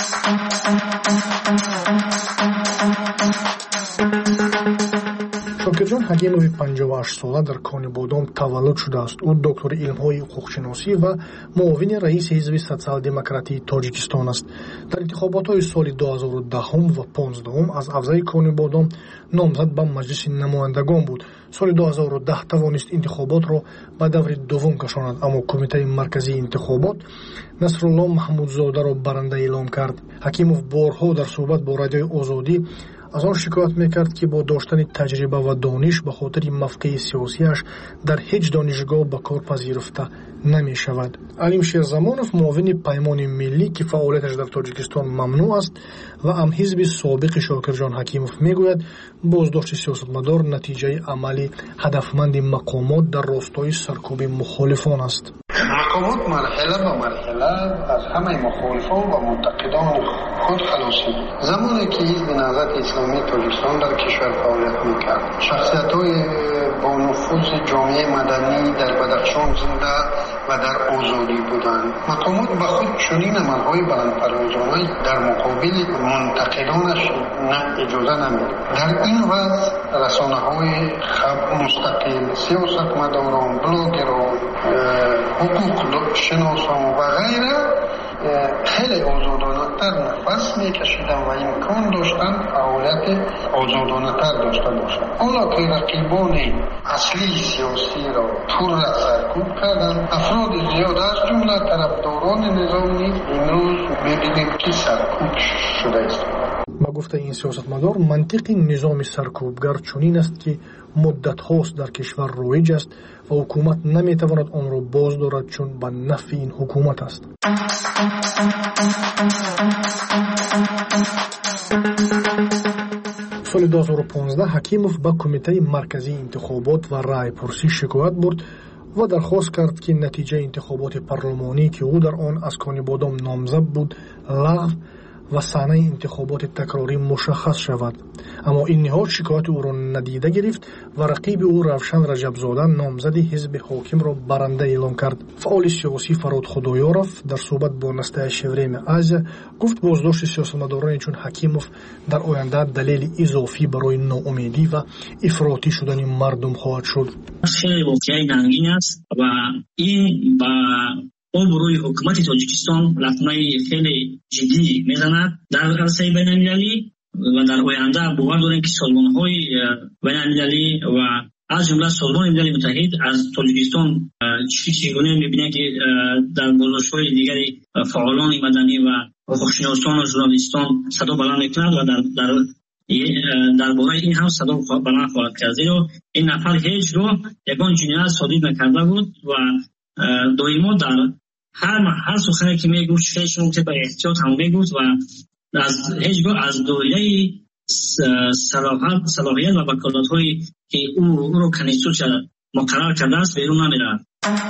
شاکرجان حکیموف 58 ساله در کان بادام تولد شده است. او دکتر علم‌های حقوق‌شناسی و معاون رئیس حزب سوسیال دموکراتی تاجیکستان است. در انتخابات‌های سال 2010 و 15 از عرضه کان بادام نامزد به مجلس نمایندگان بود. سال 2010 توانست انتخابات را به دور دوم کشاند، اما کمیته مرکزی انتخابات نصرالله محمودزاده را برنده اعلام کرد. حکیموف بارها در صحبت با رادیوی آزادی از آن شکایت میکرد که با داشتن تجربه و دانش به خاطر موقع سیاسیش در هیچ دانشگاه به کار پذیرفته نمی شود. علیم شیرزمانوف معاون پیمان ملی که فعالیتش در تاجیکستان ممنوع است و هم حزب سابق شاکرجان حکیموف میگوید بازداشت سیاستمدار نتیجه عملی هدفمند مقامات در راستای سرکوب مخالفان است. مقامات مرحله به مرحله از همه مخالفان و منتقدان خود خلاصی. زمانی که حزب نهضت اسلامی تاجیکستان در کشور فعالیت میکرد، شخصیت‌های با نفوذ جامعه مدنی در بدخشان زنده و در آزادی بودند. مقامات به خود چنین عملهای بلندپروازانه در مقابل منتقدانش اجازه نمیدهند. در این وضع رسانه‌های مستقل، سیاستمداران، بلاگران، حقوق شناسان و غیره خیلی آزادانه‌تر نفس میکشیدن و امکان داشتن فعالیت آزادانه‌تر داشته باشند. حالا که رقیبان اصلی سیاسی را پر را سرکوب کردن، افراد زیاد از جمله طرفداران نظامی امروز می‌بینیم که سرکوب شده است. با گفته این سیاستمدار منطق نظام سرکوبگر چنین است که مدت هاست در کشور رایج است و حکومت نمیتواند آن را باز دارد چون به نفع این حکومت است. سال 2015 حکیموف به کمیته مرکزی انتخابات و رای پرسی شکایت برد و درخواست کرد که نتیجه انتخابات پارلمانی که او در آن از کانی بادام نامزد بود لغو و صحنه انتخابات تکراری مشخص شود. اما این نهاد شکایت او را ندیده گرفت و رقیب او روشن رجبزاده نامزد حزب حاکم را برنده اعلام کرد. فعال سیاسی فراد خدایارов در صحبت با نسته شوریم آزیا گفت بازداشت سیاستمداران چون حکیموف در آینده دلیل اضافی برای ناامیدی و افراطی شدن مردم خواهد شد. خیلی واقعی ننگین است و این با روی حکومت تاجیکستان لطمه خیلی جدی میزند در عرصه بین‌المللی و در آینده باور داریم که سازمان‌های بین‌المللی و از جمله سازمان ملل متحد از تاجیکستان چگونه می‌بینند که در گزارش‌های دیگری فعالان مدنی و حقوق‌شناسان و ژورنالیستان صدا بلند می‌کنند و درباره این هم صدا بلند خواهد کرد. زیرا این نفر هیچ رو یگان جنایت صادر نکرده بود و دائما در هر سخنی که میگفت فکر می‌کرد به احتیاط هم میگفت و از هیچگاه از دایره صلاحیت و وکالت‌هایی که او رو کنستیتوسیون مقرر کرده است بیرون نمی‌رود.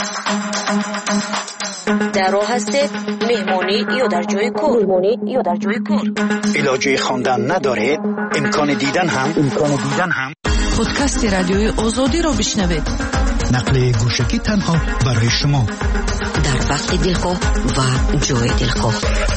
در راه هستید مهمانی یا در جای کار علاجه خواندن ندارید امکان دیدن هم پادکست رادیوی آزادی را بشنوید. نقل گوشکی تنها برای شما در وقت دلخواه و جای دلخواه.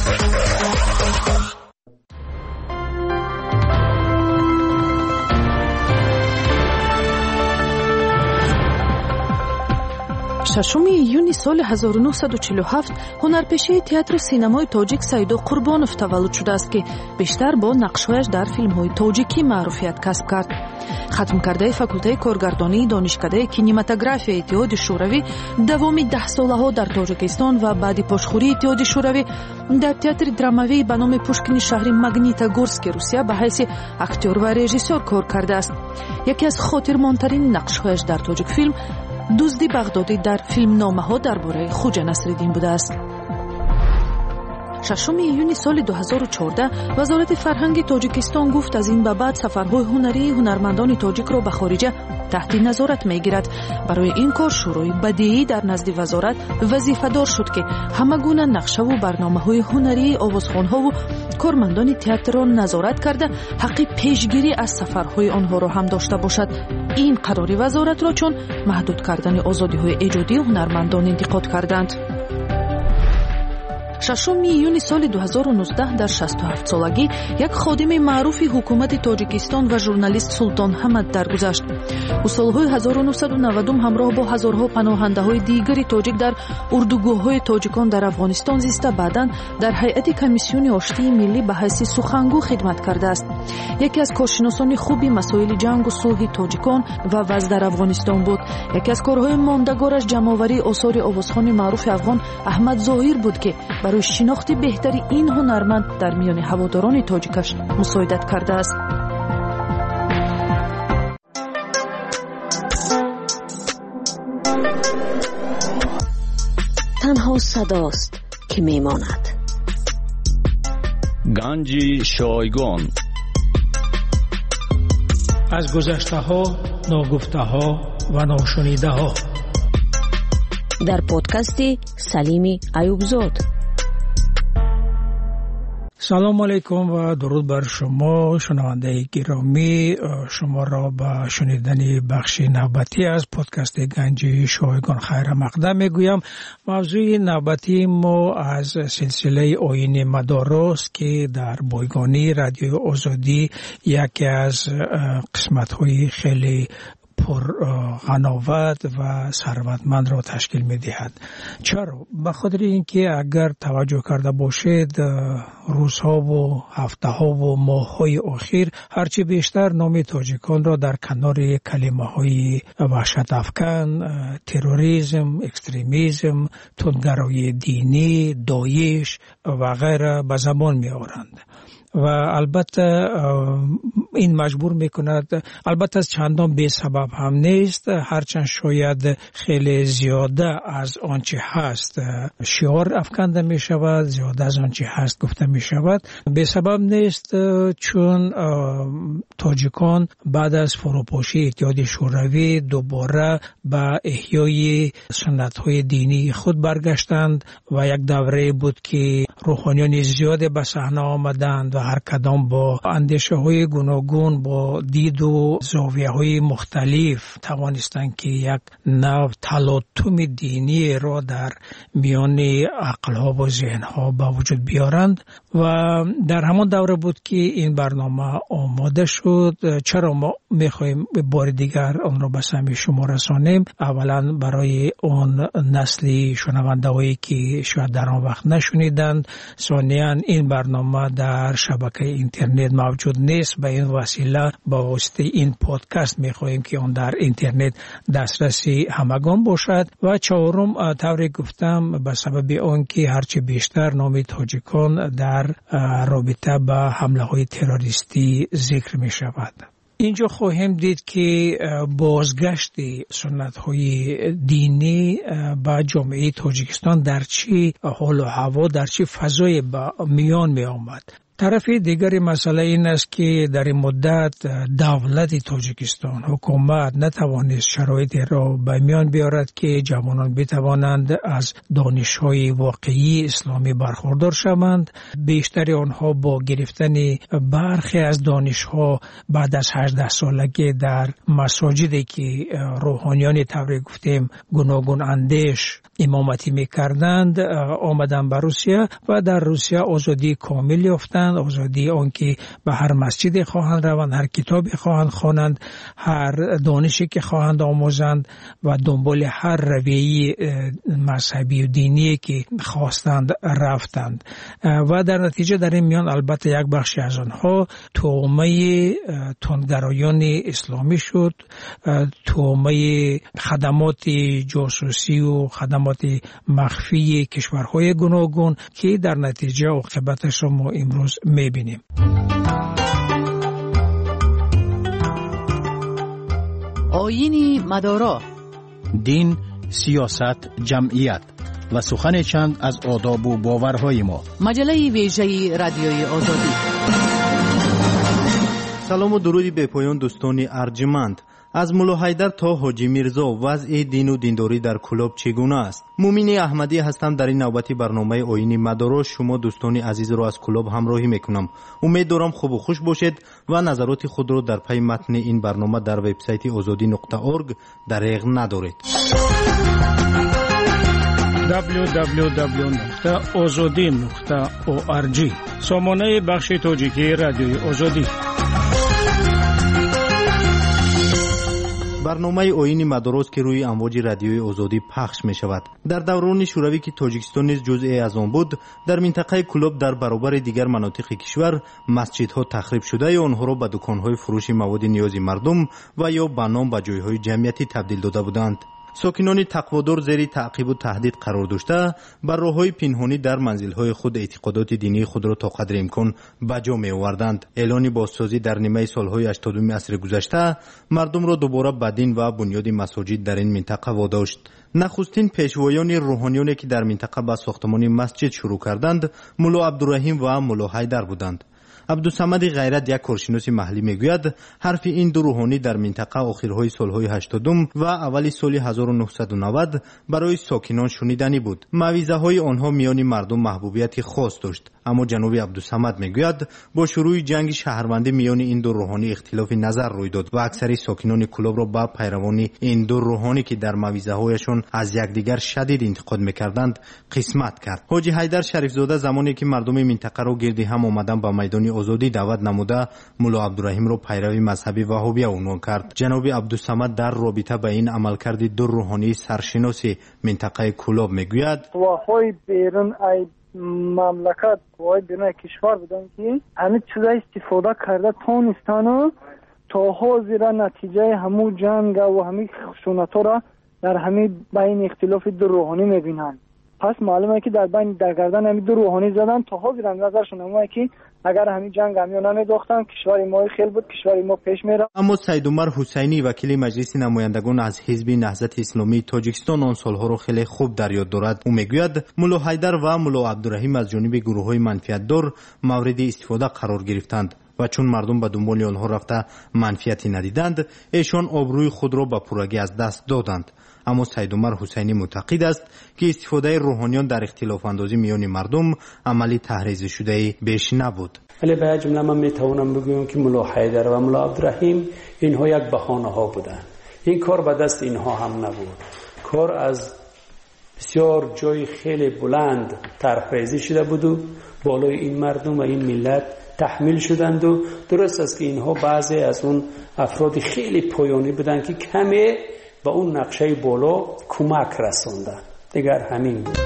ششم ایون سال 1947 هنرپیشه تئاتر سینمای تاجیک سایدو قربانوف تولد شده است که بیشتر با نقش‌هایش در فیلم‌های تاجیکی معروفیت کسب کرد. ختم کرده فاکولته کارگردانی دانشکده کینماتوگرافی اتحاد شوروی، دوام 10 ساله‌ها در تاجیکستان و بعد پاشخوری اتحاد شوروی در تئاتر درامایی به نام پوشکین شهر ماگنیتогорسک روسیه به حیث اکتور و رژیسور کار کرده است. یکی از خاطرماندترین نقش‌هایش در تاجیک فیلم دزدی بغدادی در فیلم نامه‌ها درباره خوجا نصرالدین بوده است. 6 ایون سال 2014 وزارت فرهنگ تاجیکستان گفت از این به بعد سفرهای هنری هنرمندان تاجیک را به خارج تحت نظارت می‌گیرد. برای این کار شورای بدیعی در نزد وزارت وظیفه‌دار شد که همگونه نقشه و برنامه‌های هنری آوازخوان‌ها و کارمندان تئاتر را نظارت کرده حق پیشگیری از سفرهای آنها را هم داشته باشد. این قرار وزارت را چون محدود کردن آزادی‌های ایجادی هنرمندان انتقاد کردند. 6 ایون سال 2019 در 67 سالگی یک خادم معروف حکومت تاجیکستان و ژورنالیست سلطان حمد درگذشت. او سالهای 1990 همراه با هزارها پناهنده‌های دیگری تاجیک در اردوگاه‌های تاجیکان در افغانستان زیسته بعداً در هیئت کمیسیون آشتی ملی به حیث سخنگو خدمت کرده است. یکی از کارشناسان خوبی مسائل جنگ و صلح تاجیکان و وضع در افغانستان بود. یکی از کارهای ماندگارش جمع‌آوری آثار آوازخوان معروف افغان احمد ظاهر بود که برای شناخت بهتری این هنرمند در میان هواداران تاجیکش مساعدت کرده است. تنها صداست که میماند. گنج شایگان از گذشته ها، ناگفته ها و ناشنیده ها در پادکست سلیم ایوبزاد. سلام علیکم و درود بر شما شنونده گرامی. شما را به شنیدن بخش نوبتی از پادکست گنج شایگان خیر مقدم میگویم. موضوع نوبتی ما از سلسله آیین مدارس که در بایگانی رادیو آزادی یکی از قسمت‌های خیلی پر غناوت و ثروتمند را تشکیل می دهد. چرا؟ به خاطر اینکه اگر توجه کرده باشید روزها و هفته ها و ماه های اخیر هرچی بیشتر نام تاجیکان را در کنار کلمه های وحشت افکن، تروریسم، اکستریمیسم، تندگرایی دینی، داعش و غیره به زبان می آورند. و البته این مجبور میکند، البته از چندان بی سبب هم نیست، هرچند شاید خیلی زیاده از آنچه هست شعار افکنده می شود، زیاده از آنچه هست گفته می شود. بی سبب نیست، چون تاجیکان بعد از فروپاشی اتحاد شوروی دوباره به احیای سنت های دینی خود برگشتند و یک دوره بود که روحانیان زیاد به صحنه آمدند و هر کدام با اندیشه های گوناگون، با دید و زاویه های مختلف توانستند که یک نوع تلاطم دینی را در میان عقل ها و ذهن ها به وجود بیارند و در همان دوره بود که این برنامه آماده شد. چرا ما میخوایم بار دیگر آن را به سمع شما رسانیم؟ اولا برای آن نسل شنونده هایی که شاید در آن وقت نشنیدند، ثانیاً این برنامه در شبکه اینترنت موجود نیست، به این وسیله با واسطه این پادکست میخواهیم که آن در اینترنت دسترسی همگان باشد و چهارم طوری گفتم به سبب آن که هرچی بیشتر نام تاجیکان در رابطه به حمله های تروریستی ذکر می شود. اینجا خواهیم دید که بازگشت سنت های دینی به جامعه تاجیکستان در چی حال و هوا، در چی فضای میان می آمد. طرف دیگر مسئله این است که در این مدت دولت تاجیکستان، حکومت نتوانست شرایط را به میان بیارد که جوانان بتوانند از دانش‌های واقعی اسلامی برخوردار شوند. بیشتر آنها با گرفتن برخی از دانش‌ها بعد از 18 سالگی در مساجدی که روحانیان طوری گفتیم گوناگون اندیش امامتی می‌کردند آمدن به روسیه و در روسیه آزادی کامل یافتند، آزادی آنکه به هر مسجد خواهند روند، هر کتابی خواهند خوانند، هر دانشی که خواهند آموزند و دنبال هر رویه مذهبی و دینی که خواستند رفتند و در نتیجه در این میان البته یک بخشی از آنها تومه تندگرایان اسلامی شد، تومه خدمات جاسوسی و خدمات مخفی کشورهای گوناگون که در نتیجه عاقبتش را ما امروز میبینیم. آیین مدارا، دین، سیاست، جمعیت و سخن چند از آداب و باورهای ما. مجله ویژه رادیوی آزادی. سلام و درودی به پایان دوستان ارجمند. از مولا حیدر تا حاجی میرزا وضع دین و دینداری در کلاب چگونه است؟ مومین احمدی هستم. در این نوبتی برنامه آیین مدارس شما دوستان عزیز را از کلاب همراهی میکنم. امید دارم خوب و خوش باشید و نظرات خود را در پی متن این برنامه در وبسایت azadi.org دریغ ندارید. www.azadi.org سامانه بخش تاجیکی رادیوی آزادی. برنامه آیین مدارس که روی امواج رادیوی آزادی پخش می شود. در دوران شوروی که تاجیکستان نیز جزئی از آن بود، در منطقه کلوب در برابر دیگر مناطق کشور مسجدها تخریب شده یا آنها را به دکانهای فروش مواد نیازی مردم و یا به نام به جایهای جمعیتی تبدیل داده بودند. ساکنان تقوادار زیر تعقیب و تهدید قرار داشته بر راه‌های پنهانی در منزل‌های خود اعتقادات دینی خود را تا قدر امکان به جا می‌آوردند. اعلان بازسازی در نیمه سال‌های 80 عصر گذشته مردم را دوباره به دین و بنیاد مساجد در این منطقه واداشت. نخستین پیشوایان روحانیانی که در منطقه به ساختمان مسجد شروع کردند مولا عبدالرحیم و مولا حیدر بودند. عبدالصمد غیرت یک کارشناس محلی میگوید حرف این دو روحانی در منطقه آخرهای سالهای 80 و اول سال 1990 برای ساکنان شنیدنی بود. موعظه های آنها میان مردم محبوبیت خاص داشت. اما جناب عبدالصمد میگوید با شروع جنگ شهروندی میان این دو روحانی اختلاف نظر روی داد و اکثر ساکنان کلوب را با پیروانی این دو روحانی که در موعظه هایشان از یکدیگر شدید انتقاد میکردند قسمت کرد. حاجی حیدر شریفزاده زمانی که مردم منطقه را گرد هم آمدن به میدان آزادی دعوت نموده مولا عبدالرحیم را پیروی مذهبی وهابیه عنوان کرد. جناب عبدالصمد در رابطه با این عملکرد دو روحانی سرشناس منطقه کلوب میگوید قواهای بیرون ای مملکت قواهای بیرون کشور بودن که همه چیزا استفاده کرده تونستن تا حاضر نتیجه همو جنگ و همه خشونت‌ها را در همه بین اختلاف دو روحانی میبینن. پس معلومه که در گردن همین دو روحانی زدن تا حاضر نظرشون همونه که اگر همین جنگ همیو نمیداختن کشور ما خیلی بود، کشور ما پیش میره. اما سید عمر حسینی وکیل مجلس نمایندگان از حزب نهضت اسلامی تاجیکستان آن سالها را خیلی خوب در یاد دارد. او میگوید مولا حیدر و مولا عبدالرحیم از جانب گروه‌های منفعت‌دار مورد استفاده قرار گرفتند و چون مردم به دنبال آنها رفته منفعتی ندیدند ایشان آبروی خود را به پورگی از دست دادند. اما سید عمر حسینی معتقد است که استفاده روحانیان در اختلاف اندازی میان مردم عملی تحریض شده بیش نبود. ولی به جمله من میتوانم بگویم که مولا حیدر و مولا عبدالرحیم اینها یک بهانه ها بودند. این کار به دست اینها هم نبود. کار از بسیار جای خیلی بلند طرحریزی شده بود و بالای این مردم و این ملت تحمیل شدند و درست است که اینها بعضی از اون افراد خیلی پایانی بودند که کمی با اون نقشه بالا کمک رسوندن. دیگر همین بود.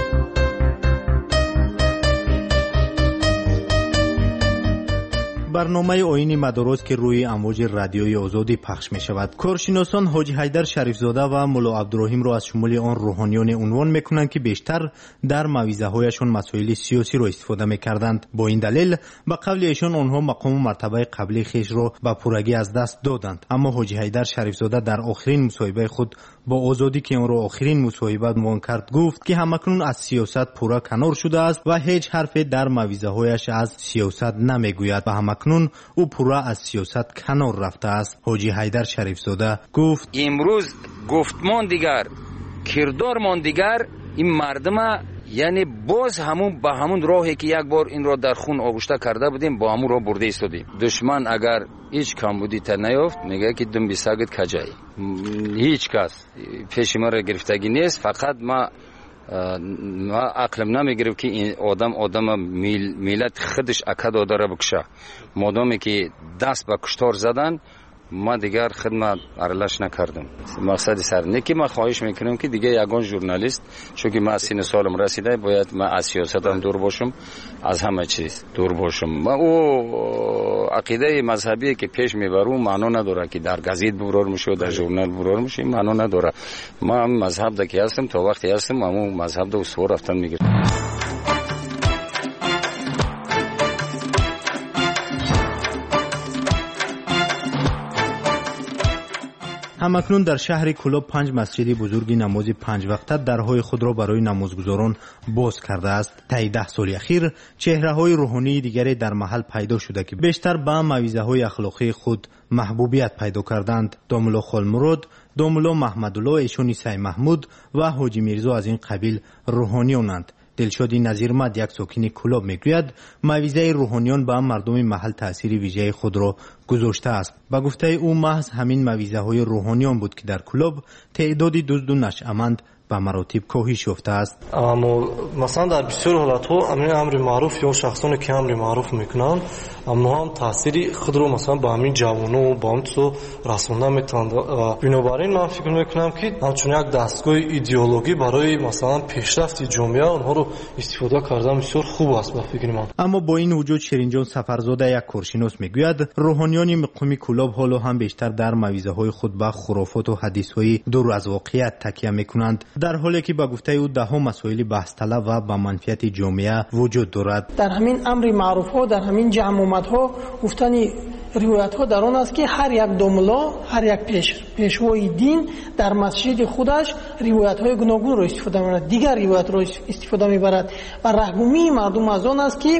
برنامه آیین مدارس که روی امواج رادیوی آزادی پخش می شود. کارشناسان حاجی حیدر شریفزاده و مولا عبدالرحیم را از شمول آن روحانیان عنوان میکنند که بیشتر در موعظه هایشان مسائل سیاسی را استفاده میکردند. با این دلیل به قول ایشان آنها مقام و مرتبه قبلی خیش را به پورگی از دست دادند. اما حاجی حیدر شریفزاده در آخرین مصاحبه خود با آزادی که آن را آخرین مصاحبه عنوان کرد گفت که همکنون از سیاست پورا کنار شده است و هیچ حرفی در موعظه هایش از سیاست نمیگوید و همکنون او پورا از سیاست کنار رفته است. حاجی حیدر شریفزاده گفت امروز گفتمان دیگر کردارمان دیگر این مردم یعنی باز همون به همون راهی که یک بار این را در خون آغشته کرده بودیم با همون راه برده ایستادیم. دشمن اگر هیچ کمبودی تا نیافت میگه که دم بیساگت کجایی. هیچ کس پیش ما را گرفتگی نیست. فقط ما عقلم نمیگرفت که این آدم ملت خودش اکد داره بکشه. مادامی که دست به کشتار زدن ما دیگر خدمت ارلش نکردم. مقصد سر که ما خواهش میکنم که دیگه یگان ژورنالیست چون که من سن سالم رسیده باید من از سیاست هم دور باشم، از همه چیز دور باشم. ما او عقیده مذهبی که پیش میبرم معنا نداره که در گزیت برار میشه در ژورنال برار میشه، معنا نداره. ما مذهب ده که هستم تا وقتی هستم همون مذهب ده اصول رفتن میگیرم. همکنون در شهر کلوب 5 مسجد بزرگ نماز 5 وقته درهای خود را برای نمازگزاران باز کرده است. طی 10 سال اخیر چهره‌های روحانی دیگری در محل پیدا شده که بیشتر با موعظه‌های اخلاقی خود محبوبیت پیدا کردند. داملا خالمراد، داملا محمدالله ایشون عیسی محمود و حاجی میرزا از این قبیل روحانیانند. دلشادی نظیرمد یک ساکن کلوب میگوید موعظه روحانیان به مردم محل تأثیر ویژه خود را گذاشته است. با گفته او محض همین موعظه های روحانیان بود که در کلوب تعداد دزد و نشأمند به مراتب کاهش یافته است. اما مثلا در بسیار حالت‌ها امر معروف یا شخصانی که امر معروف میکنند اما هم تأثیر خود رو مثلا با همین جوانو با هم تو رسانده میتوند و بنابراین من فکر میکنم که همچون یک دستگاه ایدئولوژی برای مثلا پیشرفت جامعه آنها رو استفاده کردن بسیار خوب است به فکر من. اما با این وجود شیرینجان سفرزاده یک کارشناس میگوید روحانیان مقام کلوب حالا هم بیشتر در موعظه های خود به خرافات و حدیث های دور از واقعیت تکیه میکنند، در حالی که با گفته او ده ها مسائل بحث طلب و با منفعت جامعه وجود دارد. در همین امر معروف ها در همین جمع آمد ها گفتن روایت ها در آن است که هر یک دوملا هر یک پیشوای دین در مسجد خودش روایت های گوناگون را استفاده می‌کند، دیگر روایت را استفاده می‌برد و رهگمی مردم از آن است که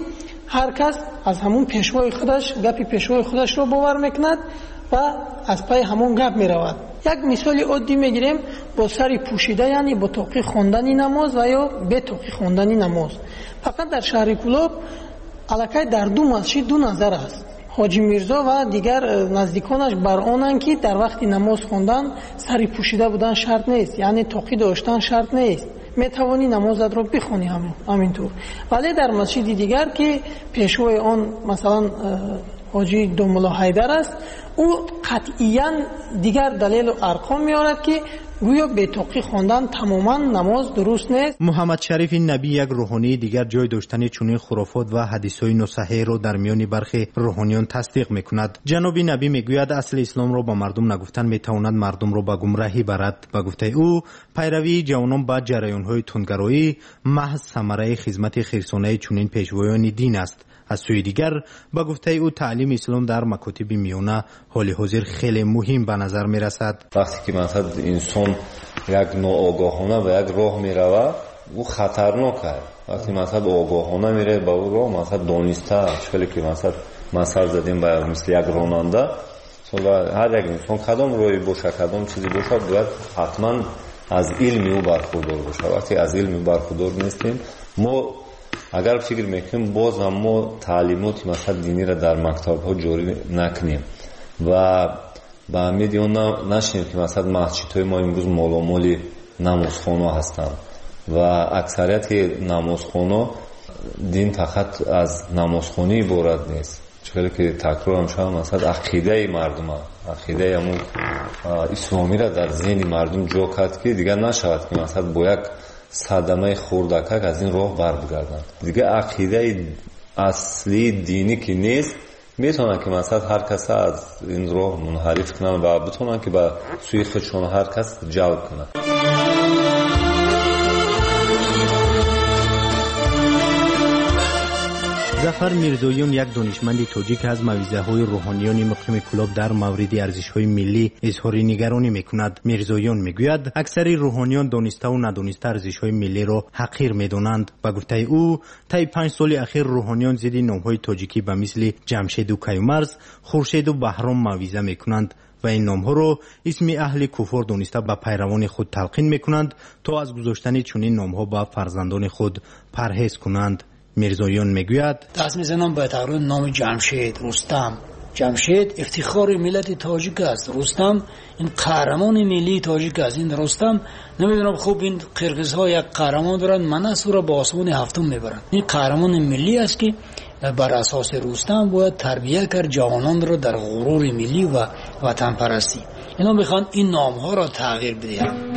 هر کس از همون پیشوای خودش گپی پیشوای خودش رو باور میکند و از پای همون گپ میرود. یک مثال عادی میگیریم با سری پوشیده، یعنی با توقی خواندن نماز و یا به توقی خواندن نماز. فقط در شهر کلوب الکی در دو مسجد دو نظر است. حاجی میرزا و دیگر نزدیکانش بر آنند که در وقت نماز خواندن سری پوشیده بودن شرط نیست، یعنی توقی داشتن شرط نیست، میتوانی نمازت رو بخونی همینطور. ولی در مسجد دیگر که پیشوای آن مثلا حاجی دوملا حیدر است، او قطعیاً دیگر دلیل و ارقام میارد که گویا به توقی خواندن تماما نماز درست نیست. محمد شریف نبی یک روحانی دیگر جای داشتن چنین خرافات و حدیث‌های ناصحیح را در میان برخی روحانیان تصدیق میکند. جناب نبی میگوید اصل اسلام را با مردم نگفتن میتواند مردم را به گمراهی برد. به گفته او پیروی جوانان به جریان‌های تندگرایی محض ثمره خدمت خیرسانه چنین پیشوایان دین است. از سوی دیگر با گفته او تعلیم اسلام در مکاتب میانه حال حاضر خیلی مهم به نظر می رسد. وقتی که مثلا انسان یک ناآگاهانه و یک راه می رود او خطرناک است. وقتی مثلا آگاهانه میره با او راه مثلا دانسته شکلی که مثلا زدیم با مثل یک راننده و هر یک انسان کدام راهی باشه کدام چیزی باشه باید حتما از علم او برخوردار باشه. وقتی از علم برخوردار نیستیم ما اگر فکر میکنیم باز هم ما تعلیمات مثلا دینی را در مکتب ها جاری نکنیم و به امید اون نشیم که مثلا مسجد های ما امروز مالامال نمازخانه هستند و اکثریت نمازخانه دین فقط از نمازخانه عبارت نیست، چون که تکرار هم شد مثلا عقیده مردم عقیده همون اسلامی را در ذهن مردم جا کرد که دیگر نشود که مثلا با یک صدمه خوردکک از این راه بر بگردن. دیگه عقیده اصلی دینی که نیست میتونن که مثلا هر کس از این راه منحرف کنن و بتونن که به سوی خودشون هر کس جلب کنن. ظفر میرزویان یک دانشمند تاجیک از موعظه‌های روحانیان مقیم کلاب در مورد ارزش‌های ملی اظهار نگرانی می‌کند. میرزویان میگوید اکثر روحانیان دانسته و ندانسته ارزش‌های ملی را حقیر می‌دانند. به گفته او طی 5 سال اخیر روحانیان ضد نام‌های تاجیکی به مثل جمشید و کیومرز، خورشید و بهرام موعظه می‌کنند و این نام‌ها را اسم اهل کفر دانسته به پیروان خود تلقین می‌کنند تا از گذاشتن چنین نام‌ها به فرزندان خود پرهیز کنند. میرزایان میگوید دست میزنم به تقریبا نام جمشید، رستم. جمشید افتخار ملت تاجیک است، رستم این قهرمان ملی تاجیک است. این رستم نمیدونم خوب این قرقیزها یک قهرمان دارن، منصور را با آسمان هفتم میبرن. این قهرمان ملی است که بر اساس رستم باید تربیت کرد جوانان را در غرور ملی و وطن پرستی. اینا میخوان این نام ها را تغییر بدهند.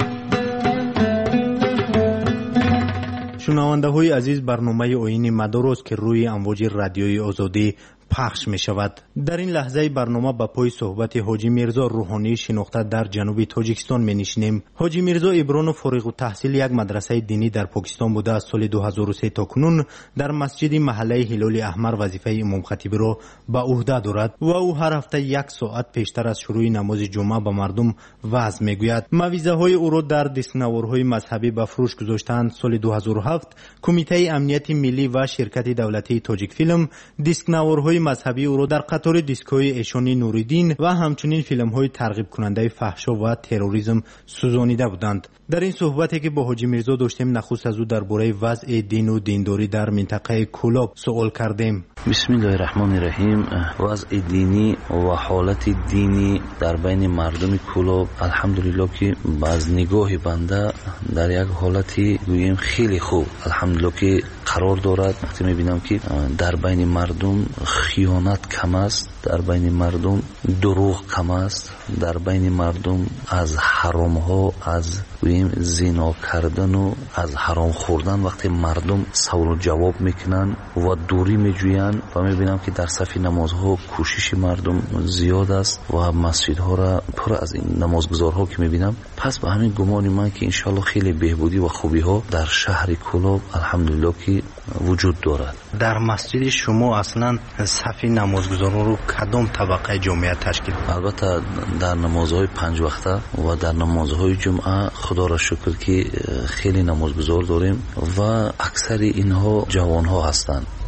شنونده های عزیز، برنامه آیین مدار است که روی امواج رادیوی آزادی پخش می شود. در این لحظه برنامه با پای صحبت حاجی میرزا روحانی شناخته در جنوب تاجیکستان می نشینیم. حاجی میرزا ابران فارغ التحصیل یک مدرسه دینی در پاکستان بوده. از سال 2003 تا کنون در مسجد محله هلال احمر وظیفه امام خطیب را به عهده دارد و او هر هفته 1 ساعت پیشتر از شروع نماز جمعه به مردم وعظ می گوید. موعظه های او را در دستنوارهای مذهبی به فروش گذاشتند. سال 2007 کمیته امنیت ملی و شرکت دولتی تاجیک فیلم دستنوارهای مذهبی او را در قطار دیسک‌های ایشان نوریدین و همچنین فیلم‌های ترغیب کننده فحشا و تروریسم سوزانیده بودند. در این صحبتی که با حاجی میرزا داشتیم نخست از او درباره وضع دین و دینداری در منطقه کلاب سوال کردیم. بسم الله الرحمن الرحیم. وضع دینی و حالت دینی در بین مردم کلاب الحمدلله که از نگاه بنده در یک حالتی گوییم خیلی خوب الحمدلله که قرار دارد. وقتی میبینم که در بین مردم خیانت کم است، در بین مردم دروغ کم است، در بین مردم از حرام ها، از زنا کردن و از حرام خوردن وقتی مردم سوال و جواب میکنن و دوری میجوین و میبینم که در صف نمازها کوشش مردم زیاد است و مسجدها را پر از این نمازگزارها که میبینم. پس به همین گمان من که انشالله خیلی بهبودی و خوبی ها در شهر کلاب الحمدلله که وجود دارد. در مسجد شما اصلا صف نمازگزاران رو کدام طبقه جامعه تشکیل؟ البته در نمازهای 5 وقته و در نمازهای جمعه خدا را شکر که خیلی نمازگزار داریم و اکثر اینها جوانها هستند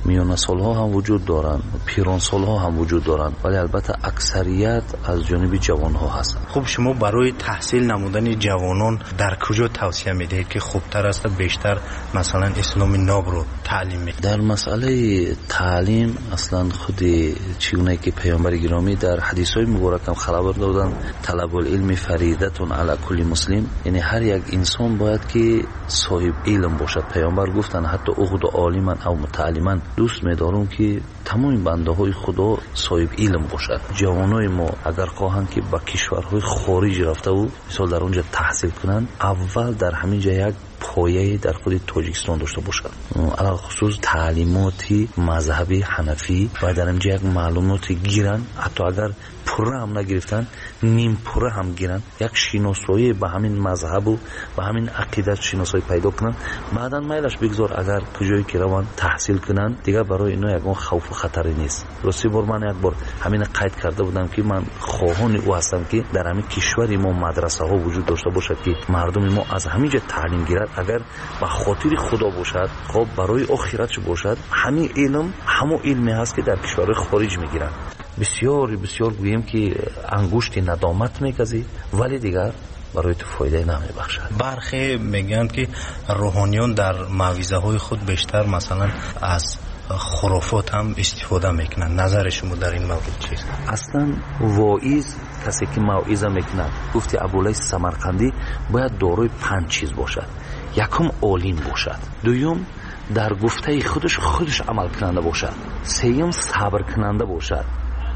میان سالها هم وجود دارند، پیران سالها هم وجود دارند، ولی البته اکثریت از جانب جوانها هستند. خب شما برای تحصیل نمودن جوانان در کجا توصیه میدهید که خوبتر است بیشتر مثلا اسلام ناب رو تعلیم میدهید؟ در مسئله تعلیم اصلا خود چگونه که پیامبر گرامی در حدیث‌های مبارک هم خبر دادن طلب العلم فریضه علی کل مسلم، یعنی هر یک انسان باید که صاحب علم باشد. پیامبر گفتن حتی اخذ عالما او متعلما، دوست می‌دارم که تمام بنده های خدا صاحب علم باشد. جوانای ما اگر خواهند که به کشورهای خارج رفته و مثلا در اونجا تحصیل کنند، اول در همین جا یک پایه در خود تاجیکستان داشته باشد، علاوه خصوص تعلیماتی مذهبی حنفی و در اینجا یک معلوماتی گیرن، حتی اگر پره هم نگرفتن نیم پره هم گیرن، یک شناسایی به همین مذهب و به همین عقیدت شناسایی پیدا کنن. بعدا میلش بگذار اگر کجایی که روان تحصیل کنن دیگه برای اینا یکان خوف و خطری نیست. راستی بار من یک بار همین قید کرده بودم که من خواهان او هستم که در همین کشور ما مدرسه ها وجود داشته باشد که مردم ما از همینجا تعلیم گیرد، اگر به خاطر خدا باشد، خب برای آخرتش باشد. همین علم همون علمی هست که در کشورهای خارج میگیرن. بسیار بسیار گوییم که انگشت ندامت میکزی ولی دیگر برای تو فایده نمیبخشد. برخی میگن که روحانیان در موعظه های خود بیشتر مثلا از خرافات هم استفاده میکنن. نظر شما در این مورد چیست؟ اصلا واعظ کسی که موعظه میکنه، گفتی ابوالعلی سمرقندی، باید دارای 5 چیز باشد. یکم عالم باشد، دوم در گفته خودش عمل کننده باشد، سوم صبر کننده باشد،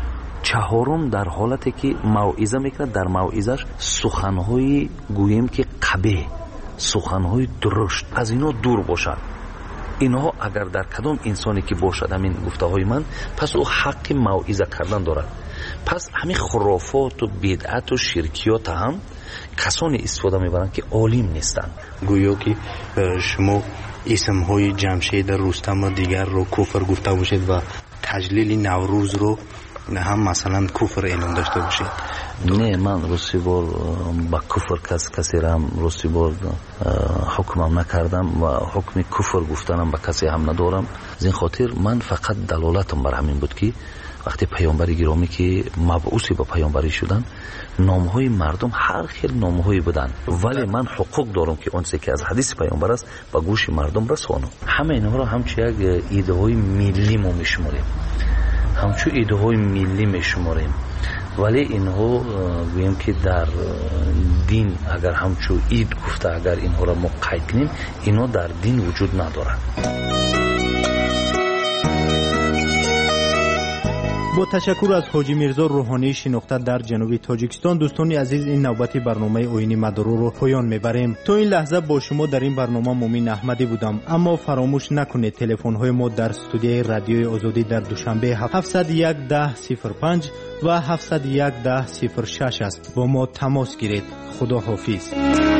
چهارم در حالتی که موعظه میکنه در موعظه‌اش سخنهای گوییم که قبیح، سخنهای درشت از اینا دور باشد. اینها اگر در کدام انسانی که باشد همین گفته های من، پس او حق موعظه کردن دارد. پس همین خرافات و بدعت و شرکیات هم کسانی استفاده میبرند که عالم نیستند. گویا که شما اسم های جمشید رستم و دیگر رو کفر گفته باشید و تجلیل نوروز رو هم مثلا کفر اعلام داشته باشید. نه، من راستی بار با کفر کسی را هم راستی بار حکمم نکردم و حکم کفر گفتنم با کسی هم ندارم. از این خاطر من فقط دلالتم بر همین بود که وقتی پیامبر گرامی که مبعوث به پیامبری شدن، نامهای مردم هر خیل نامهایی بودن، ولی من حقوق دارم که اون که از حدیث پیامبر است به گوش مردم رسانم. همه اینها را همچون یک ایده های ملی ما میشماریم، همچون ایده های ملی میشماریم، ولی اینها گوییم که در دین اگر همچون اید گفته اگر اینها را ما قید کنیم، اینها در دین وجود ندارند. با تشکر از حاجی میرزا روحانی شناخته در جنوب تاجیکستان، دوستان عزیز این نوبت برنامه اوینی مدارو رو پایان میبریم. تا این لحظه با شما در این برنامه مومین احمدی بودم، اما فراموش نکنید تلفن های ما در استودیوی رادیوی آزادی در دوشنبه 701 1005 و 701 1006 است. با ما تماس گیرید. خدا حافظ.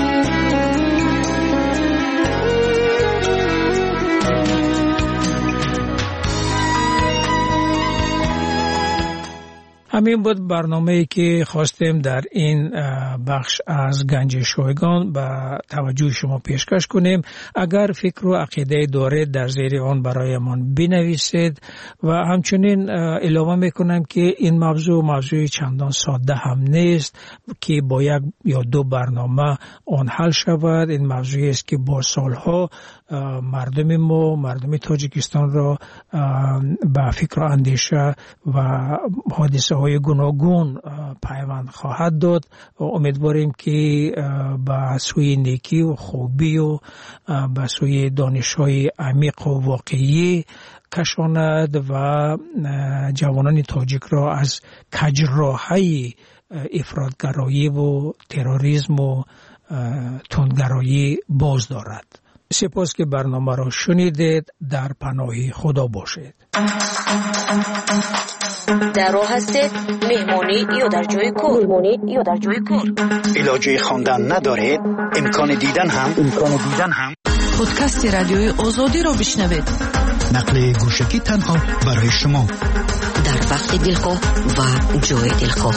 همین بود برنامه‌ای که خواستیم در این بخش از گنج شایگان به توجه شما پیشکش کنیم. اگر فکر و عقیده دارید در زیر آن برایمان بنویسید و همچنین اعلام میکنم که این موضوع چندان ساده هم نیست که با یک یا دو برنامه آن حل شود. این موضوعی است که با سالها مردم ما، مردم تاجیکستان را به فکر و اندیشه و حادثه های گوناگون پیوند خواهد داد. امیدواریم که به سوی نیکی و خوبی و به سوی دانش های عمیق و واقعی کشاند و جوانان تاجیک را از کجراهای افراطگرایی و تروریسم و تندگرایی باز دارد. سپاس که برنامه را شنیدید. در پناه خدا باشید. در راه هستید؟ مهمانی یا در جای کار؟ علاجه خواندن ندارید؟ امکان دیدن هم پادکست رادیوی آزادی را بشنوید. نقل گوشکی تنها برای شما در وقت دلخواه و جای دلخواه.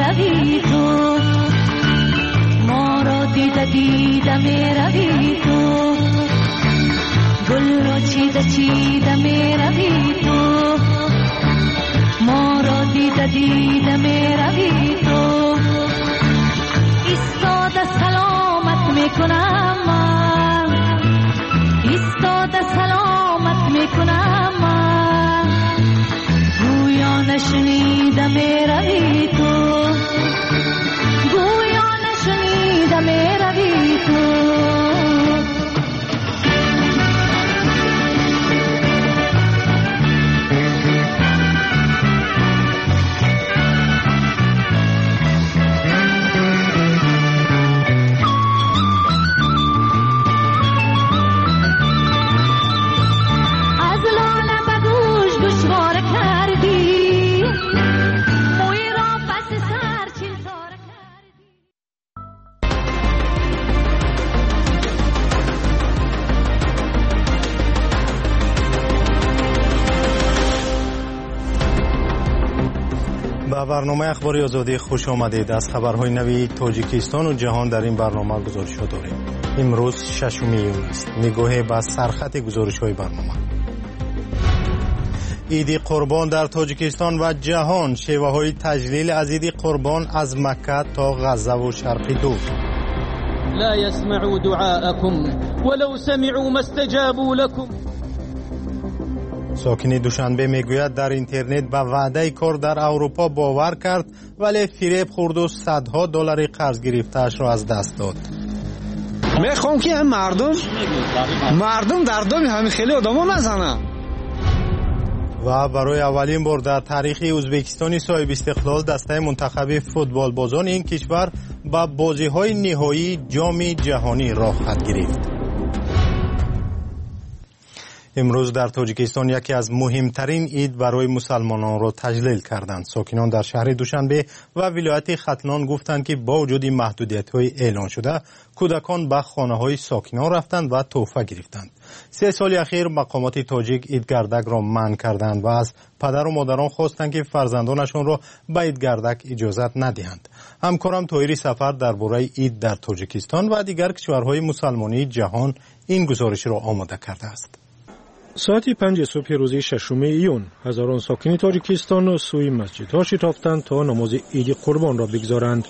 روی تو، ما را دیده می روی تو، گل را چیده می روی تو، ما را دیده می روی تو، ایستاده سلامت می کنم من، ایستاده سلامت می کنم من، گویا نشنیده می روی تو، گویا نشنیده می روی تو. برنامه اخباری آزادی خوش آمدید. از خبرهای نوی تاجیکستان و جهان در این برنامه گزارش‌ها داریم. امروز 6 میلیون است. نگاه به سرخط گزارش‌های برنامه. عید قربان در تاجیکستان و جهان، شیوه‌های تجلیل از عید قربان از مکه تا غزه و شرق دور. لا يسمعوا دعاءكم ولو سمعوا ما استجابوا لكم. ساکن دوشنبه میگوید در اینترنت به وعده کار در اروپا باور کرد ولی فریب خورد و صدها دلار قرض گرفته‌اش را از دست داد. میخوام که هم مردم در دام همین خیلی آدما نزنن. و برای اولین بار در تاریخ ازبکستان صاحب استقلال دسته منتخب فوتبال بازان این کشور به بازی‌های نهایی جام جهانی راه خواهد گرفت. امروز در تاجیکستان یکی از مهمترین عید برای مسلمانان را تجلیل کردند. ساکنان در شهر دوشنبه و ولایت ختلان گفتند که با وجود محدودیت‌های اعلان شده کودکان به خانه‌های ساکنان رفتند و تحفه گرفتند. 3 سال اخیر مقامات تاجیک عیدگردک را منع کردند و از پدر و مادران خواستند که فرزندانشان را به عیدگردک اجازت ندهند. همکارم طاهری سفر درباره عید در تاجیکستان و دیگر کشورهای مسلمانی جهان این گزارش را آماده کرده است. ساعت 5 صبح روز 6 ایون هزاران ساکن تاجیکستان سوی مسجدها شتافتند تا نماز عید قربان را بگذارند.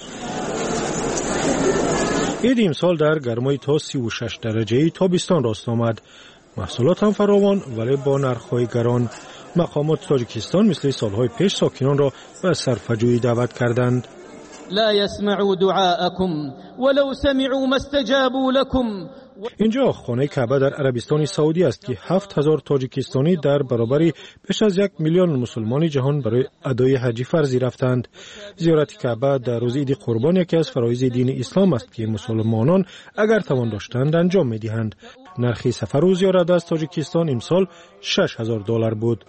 عید امسال در گرمای تا 36 درجه تابستان راست آمد. محصولات هم فراوان ولی با نرخ‌های گران. مقامات تاجیکستان مثل سالهای پیش ساکنان را به صرفه‌جویی دعوت کردند. لا يسمعوا دعاءكم ولو سمعوا ما استجابوا لكم. اینجا خانه کعبه در عربستان سعودی است که 7000 تاجیکستانی در برابر بیش از 1 میلیون مسلمان جهان برای ادای حج فرضی رفتند. زیارت کعبه در روز عید قربان یکی از فرایض دین اسلام است که مسلمانان اگر توان داشتند انجام می‌دهند. نرخ سفر و زیارت از تاجیکستان امسال $6000 بود.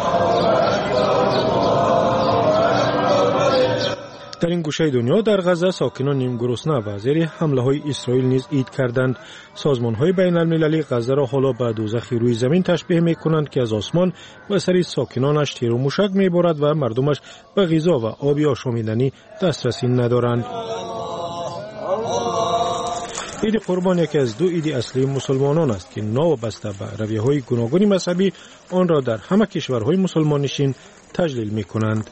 در این گوشه دنیا در غزه ساکنان نیم گرسنه و زیر حمله‌های اسرائیل نیز عید کردند. سازمان‌های بین‌المللی غزه را حالا به دوزخ روی زمین تشبیه می‌کنند که از آسمان به سر ساکنانش تیر و موشک می‌بارد و مردمش به غذا و آب آشامیدنی دسترسی ندارند. عید قربان یکی از 2 عید اصلی مسلمانان است که ناوابسته به رویه‌های گوناگون مذهبی آن را در همه کشورهای مسلمان نشین تجلیل می‌کنند.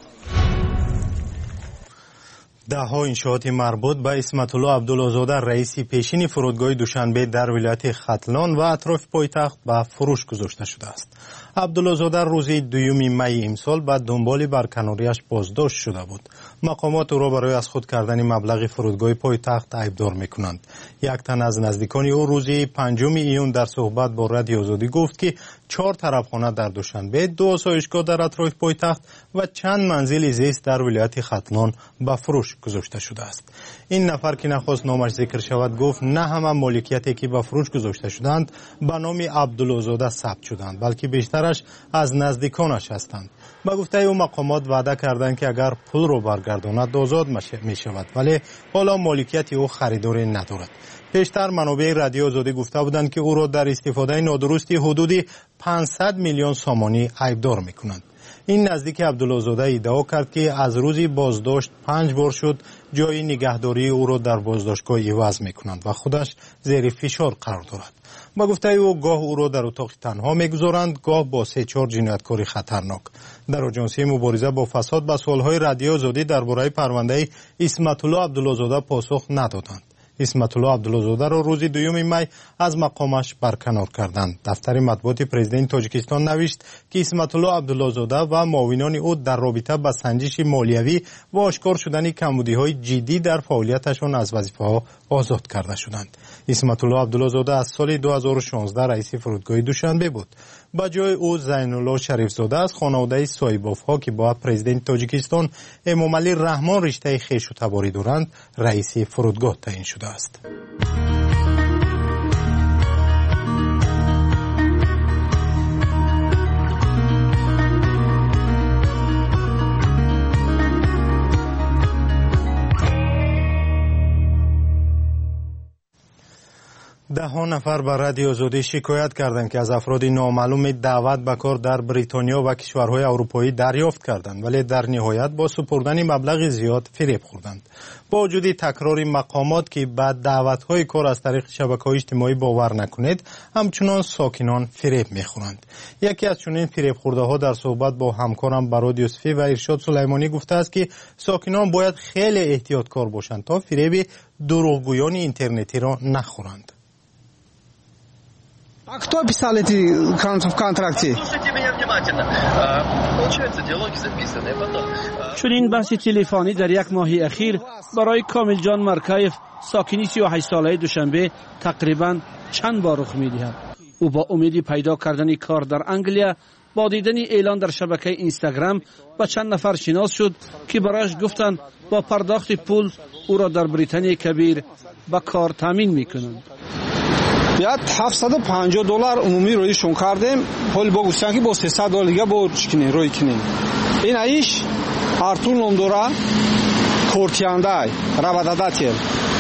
ده‌ها انشاءات مربوط به اسمت الله عبدالعزاده رئیس پیشین فرودگاه دوشنبه در ولایت ختلان و اطراف پایتخت به فروش گذاشته شده است. عبدالعزاده روز 2 می امسال به دنبال برکناریش بازداشت شده بود. مقامات او را برای از خود کردن مبلغ فرودگاه پایتخت عیبدار می‌کنند. یک تن از نزدیکان او روز 5 ایون در صحبت با رادیو آزادی گفت که 4 طرفخانه در دوشنبه، 2 آسایشگاه در اطراف پایتخت و چند منزل زیست در ولایت ختلان به فروش گذاشته شده است. این نفر که نخواست نامش ذکر شود گفت نه همه مالکیتی که به فروش گذاشته شدند به نام عبدالعزاده ثبت شدند، بلکه بیشترش از نزدیکانش هستند. با گفته او مقامات وعده کردند که اگر پول رو برگرداند آزاد می شود، ولی حالا مالکیت او خریداری ندارد. پیشتر منابع رادیو آزادی گفته بودند که او را در استفاده نادرستی حدود 500 میلیون سامانی عیبدار می‌کنند. این نزدیک عبدالله‌زاده ادعا کرد که از روزی بازداشت 5 بار شد جای نگهداری او را در بازداشتگاه عوض میکنند و خودش زیر فشار قرار دارد. با گفته او گاه او را در اتاق تنها میگذارند، گاه با 3-4 جنایتکاری خطرناک. در آژانسی مبارزه با فساد به سوالهای رادیو آزادی درباره پرونده عصمت الله عبدالله‌زاده پاسخ ندادند. عصمت الله عبدالله‌زاده را روز 2 می از مقامش برکنار کردند. دفتر مطبوعات پرزیدنت تاجیکستان نوشت که عصمت الله عبدالله‌زاده و معاونان او در رابطه با سنجش مالیوی و آشکار شدن کمبودی‌های جدی در فعالیتشان از وظیفه‌ها آزاد کرده شدند. عصمت الله عبدالله‌زاده از سال 2016 رئیس فرودگاه دوشنبه بود. با جای او زین الله شریفزاده از خانواده سایباف‌ها که با پرزیدنت تاجیکستان امامعلی رحمان رشته خویش و تباری دارند رئیس فرودگاه تعیین شده است. ده نفر به رادیو آزادی شکایت کردند که از افراد نامعلوم دعوت به کار در بریتانیا و کشورهای اروپایی دریافت کردند، ولی در نهایت با سپردن مبلغ زیاد فریب خوردند. با وجود تکرار مقامات که به دعوت‌های کار از طریق شبکه‌های اجتماعی باور نکنید، همچنان ساکنان فریب می‌خورند. یکی از چنین فریب خورده‌ها در صحبت با همکارم براد یوسفی و ارشاد سلیمانی گفته است که ساکنان باید خیلی احتیاطکار باشند تا فریب دروغگویان اینترنتی را نخورند. А кто писал эти в контракте? Слушайте меня внимательно. Получается, диалоги записаны, потом. چون این بحث تلفنی در یک ماه اخیر برای کامل جان مرکایف ساکنی 38 ساله دوشنبه تقریبا چند بار رخ می‌دهد. او با امید پیدا کردن کار در انگلیا با دیدن اعلان در شبکه اینستاگرام با چند نفر شناس شد که برایش گفتند با پرداخت پول او را در بریتانیا کبیر با کار تامین می‌کنند. یا $750 عمومی رویشون کردیم، پول با گفتن که با $300 دیگه borç کنیم روی کنیم. این ایش артур номдора кортиандай равададател.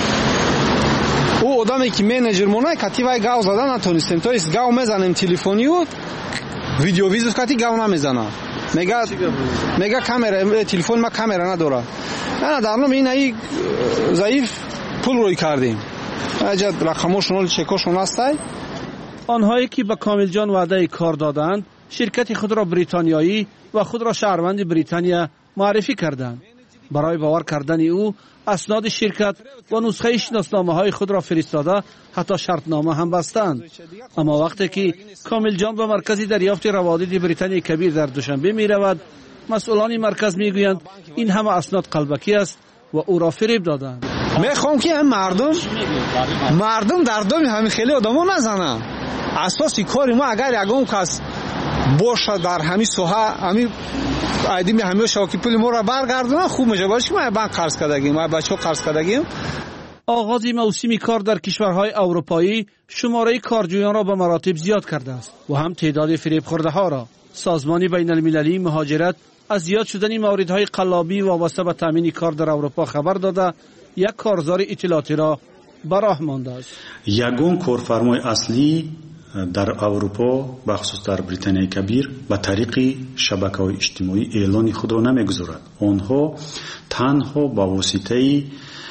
او آدمی که менеджер мона кативай гав зада натонистем, то есть гав мезанем телефониу видео визу кати гав намезана. мега камера телефон ма камера надора. ана дарном ин ай заиф пул روی کردیم. اجد رقمشون چکشون هستای. آنهایی که به کامل جان وعده کار دادند شرکت خود را بریتانیایی و خود را شهروند بریتانیا معرفی کردند. برای باور کردن او اسناد شرکت و نسخه شناسنامه های خود را فرستاده، حتی شرطنامه هم بستند. اما وقتی که کامل جان به مرکز دریافت روابط بریتانیا کبیر در دوشنبه می رود، مسئولان مرکز می گویند این همه اسناد قلبکی است و او را فریب دادند. میخوام که هم مردم در دم همین خیلی آدمو نزنن. اساسی کاری ما اگر یگان کس باشه در همین سوحه همین ایدیم همه شاکی پول ما را برگردونه خوب میشه. باشه که ما بانک قرض کردگیم، ما بچه قرض کردگیم. آغاز موسم کار در کشورهای اروپایی شماره کارجویان را به مراتب زیاد کرده است و هم تعداد فریب خورده ها را. سازمان بین المللی مهاجرت از زیاد شدن موردهای قلابی وابسته به تامین کار در اروپا خبر داده یک کارزار اطلاعاتی را به راه مانده است. یگان کارفرمای اصلی در اروپا و خصوص در بریتانیای کبیر به طریق شبکه‌های اجتماعی اعلان خود را نمیگذارد. آنها تنها با واسطه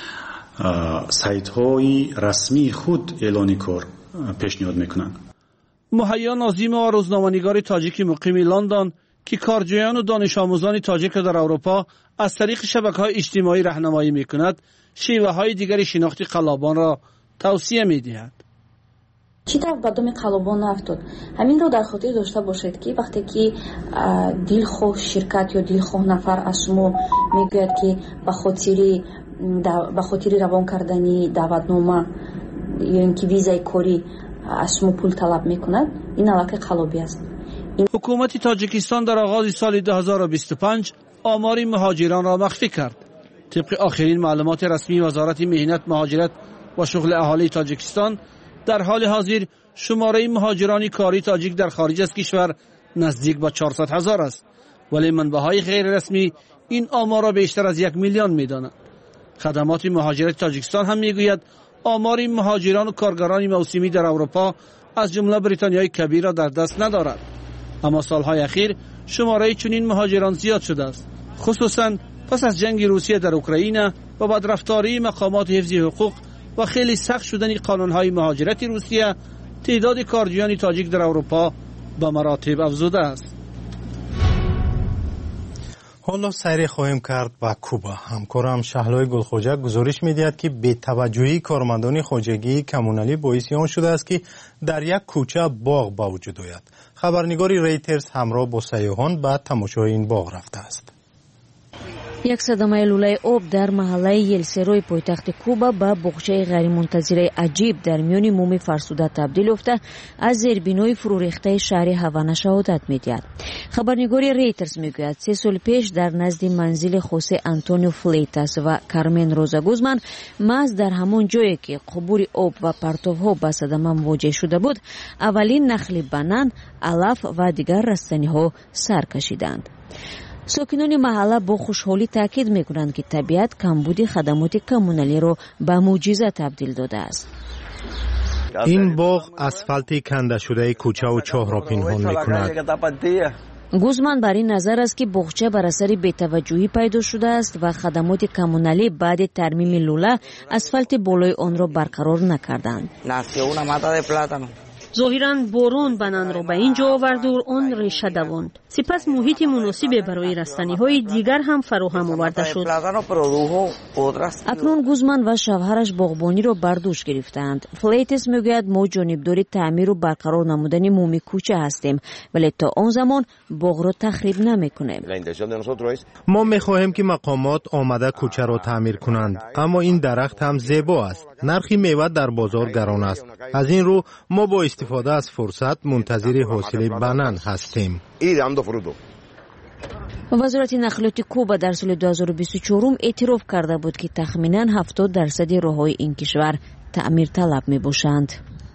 سایت‌های رسمی خود اعلان کار پیشنهاد میکنند. مهیا ناظم و روزنامه‌نگار تاجیک مقیم لندن که کارجویان و دانش آموزان تاجیک در اروپا از طریق شبکه‌های اجتماعی راهنمایی می‌کند، شیوه‌های دیگری شناخت قلابان را توصیه می‌دهد. چی طرف به دام قلابان افتاد؟ همین رو در خاطر داشته باشید که وقتی که دلخواه شرکت یا دلخواه نفر از شما میگوید که به خاطر روان کردنی دعوتنامه یا اینکه ویزای کاری از شما پول طلب می‌کند، این علاقه قلابی است. حکومت تاجیکستان در آغاز سال 2025 آمار مهاجران را مخفی کرد. طبق آخرین معلومات رسمی وزارت مهنت، مهاجرت و شغل اهالی تاجیکستان، در حال حاضر شماره مهاجران کاری تاجیک در خارج از کشور نزدیک به 400,000 است، ولی منبع‌های غیر رسمی این آمار را بیشتر از 1 میلیون می‌دانند. خدمات مهاجرت تاجیکستان هم می‌گوید آمار مهاجران و کارگران موسمی در اروپا از جمله بریتانیای کبیر را در دست ندارد. اما سالهای اخیر شماره چنین مهاجران زیاد شده است، خصوصا پس از جنگ روسیه در اوکراین و بدرفتاری مقامات حفظی حقوق و خیلی سخت شدن قانونهای مهاجرت روسیه. تعداد کارجویان تاجیک در اروپا به مراتب افزوده است. حالا سیر خواهیم کرد به کوبا. همکارم شهلای گلخوجه گزارش می‌دهد که بی‌توجهی کارمندان خواجگی کمونالی باعث آن شده است که در یک کوچه باغ به وجود آید. خبرنگار ریترز همراه با سیاحان به تماشای این باغ رفته است. یک صدمه لوله آب در محله یلسروی پایتخت کوبا به بخچه غیرمنتظره عجیب در میان مومی فرسوده تبدیل یافته از زیربنای فرو ریخته شهر هاوانا شهادت می‌دهد. خبرنگار ریترز میگوید 3 سال پیش در نزد منزل خوسه آنتونیو فلیتاس و کارمن روزا گوزمن محض در همان جایی که قبور آب و پرتوها به صدمه مواجه شده بود، اولین نخل بنان، علف و دیگر رستنی‌ها سر کشیدند. ساکنان محله با خوشحالی تاکید میکنند که طبیعت کمبود خدمات کمونالی را به معجزه تبدیل داده است. این باغ اسفالت کنده شده کوچه و چاه را پنهان میکند. گوزمن بر این نظر است که باغچه بر اثر بی‌توجهی پیدا شده است و خدمات کمونالی بعد ترمیم لوله اسفالت بالای آن را برقرار نکردند. ظاهراً باران بنان را به اینجا آورد و آن ریشه دواند. سپس محیط مناسب برای رستنی‌های دیگر هم فراهم آورده شد. اکنون گوزمن و شوهرش باغبانی را بر دوش گرفتند. فلیتس میگوید ما جانبدار تعمیر و برقرار نمودن مومی کوچه هستیم، ولی تا آن زمان باغ را تخریب نمی‌کنیم. ما می‌خواهیم که مقامات آمده کوچه را تعمیر کنند، اما این درخت هم زیبا است. نرخ میوه در بازار گران است. از این رو ما با استفاده از فرصت منتظر حاصل بنان هستیم. وزارت نقلیات کوبا در سال 2024 اعتراف کرده بود که تخمیناً 70% راه‌های این کشور تعمیر طلب می‌باشند.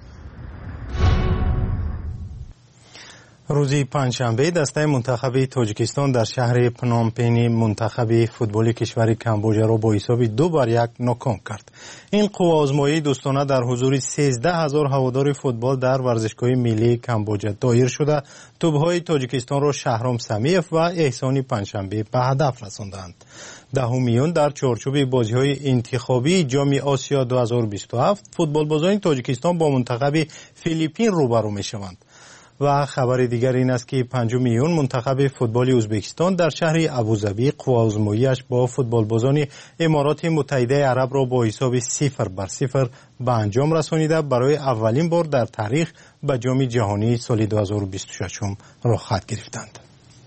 روزی پنجشنبه دسته منتخب تاجیکستان در شهر پنومپن منتخب فوتبال کشور کمبوجا را با حساب 2-1 ناکام کرد. این قوه آزمایی دوستانه در حضور 13,000 هوادار فوتبال در ورزشگاه ملی کمبوجا دایر شده توپ‌های تاجیکستان را شهرام سمیف و احسان پنجشنبه به هدف رساندند. دهمیون در چارچوب بازی‌های انتخابی جام آسیا 2027 فوتبالبازان تاجیکستان با منتخب فیلیپین روبرو می‌شوند. و خبر دیگر این است که 5 میلیون منتخب فوتبال ازبکستان در شهر ابوظبی قوه آزمایی‌اش با فوتبالبازان امارات متحده عرب را با حساب 0-0 به انجام رسانیده برای اولین بار در تاریخ به جام جهانی سال 2026 راه خط گرفتند.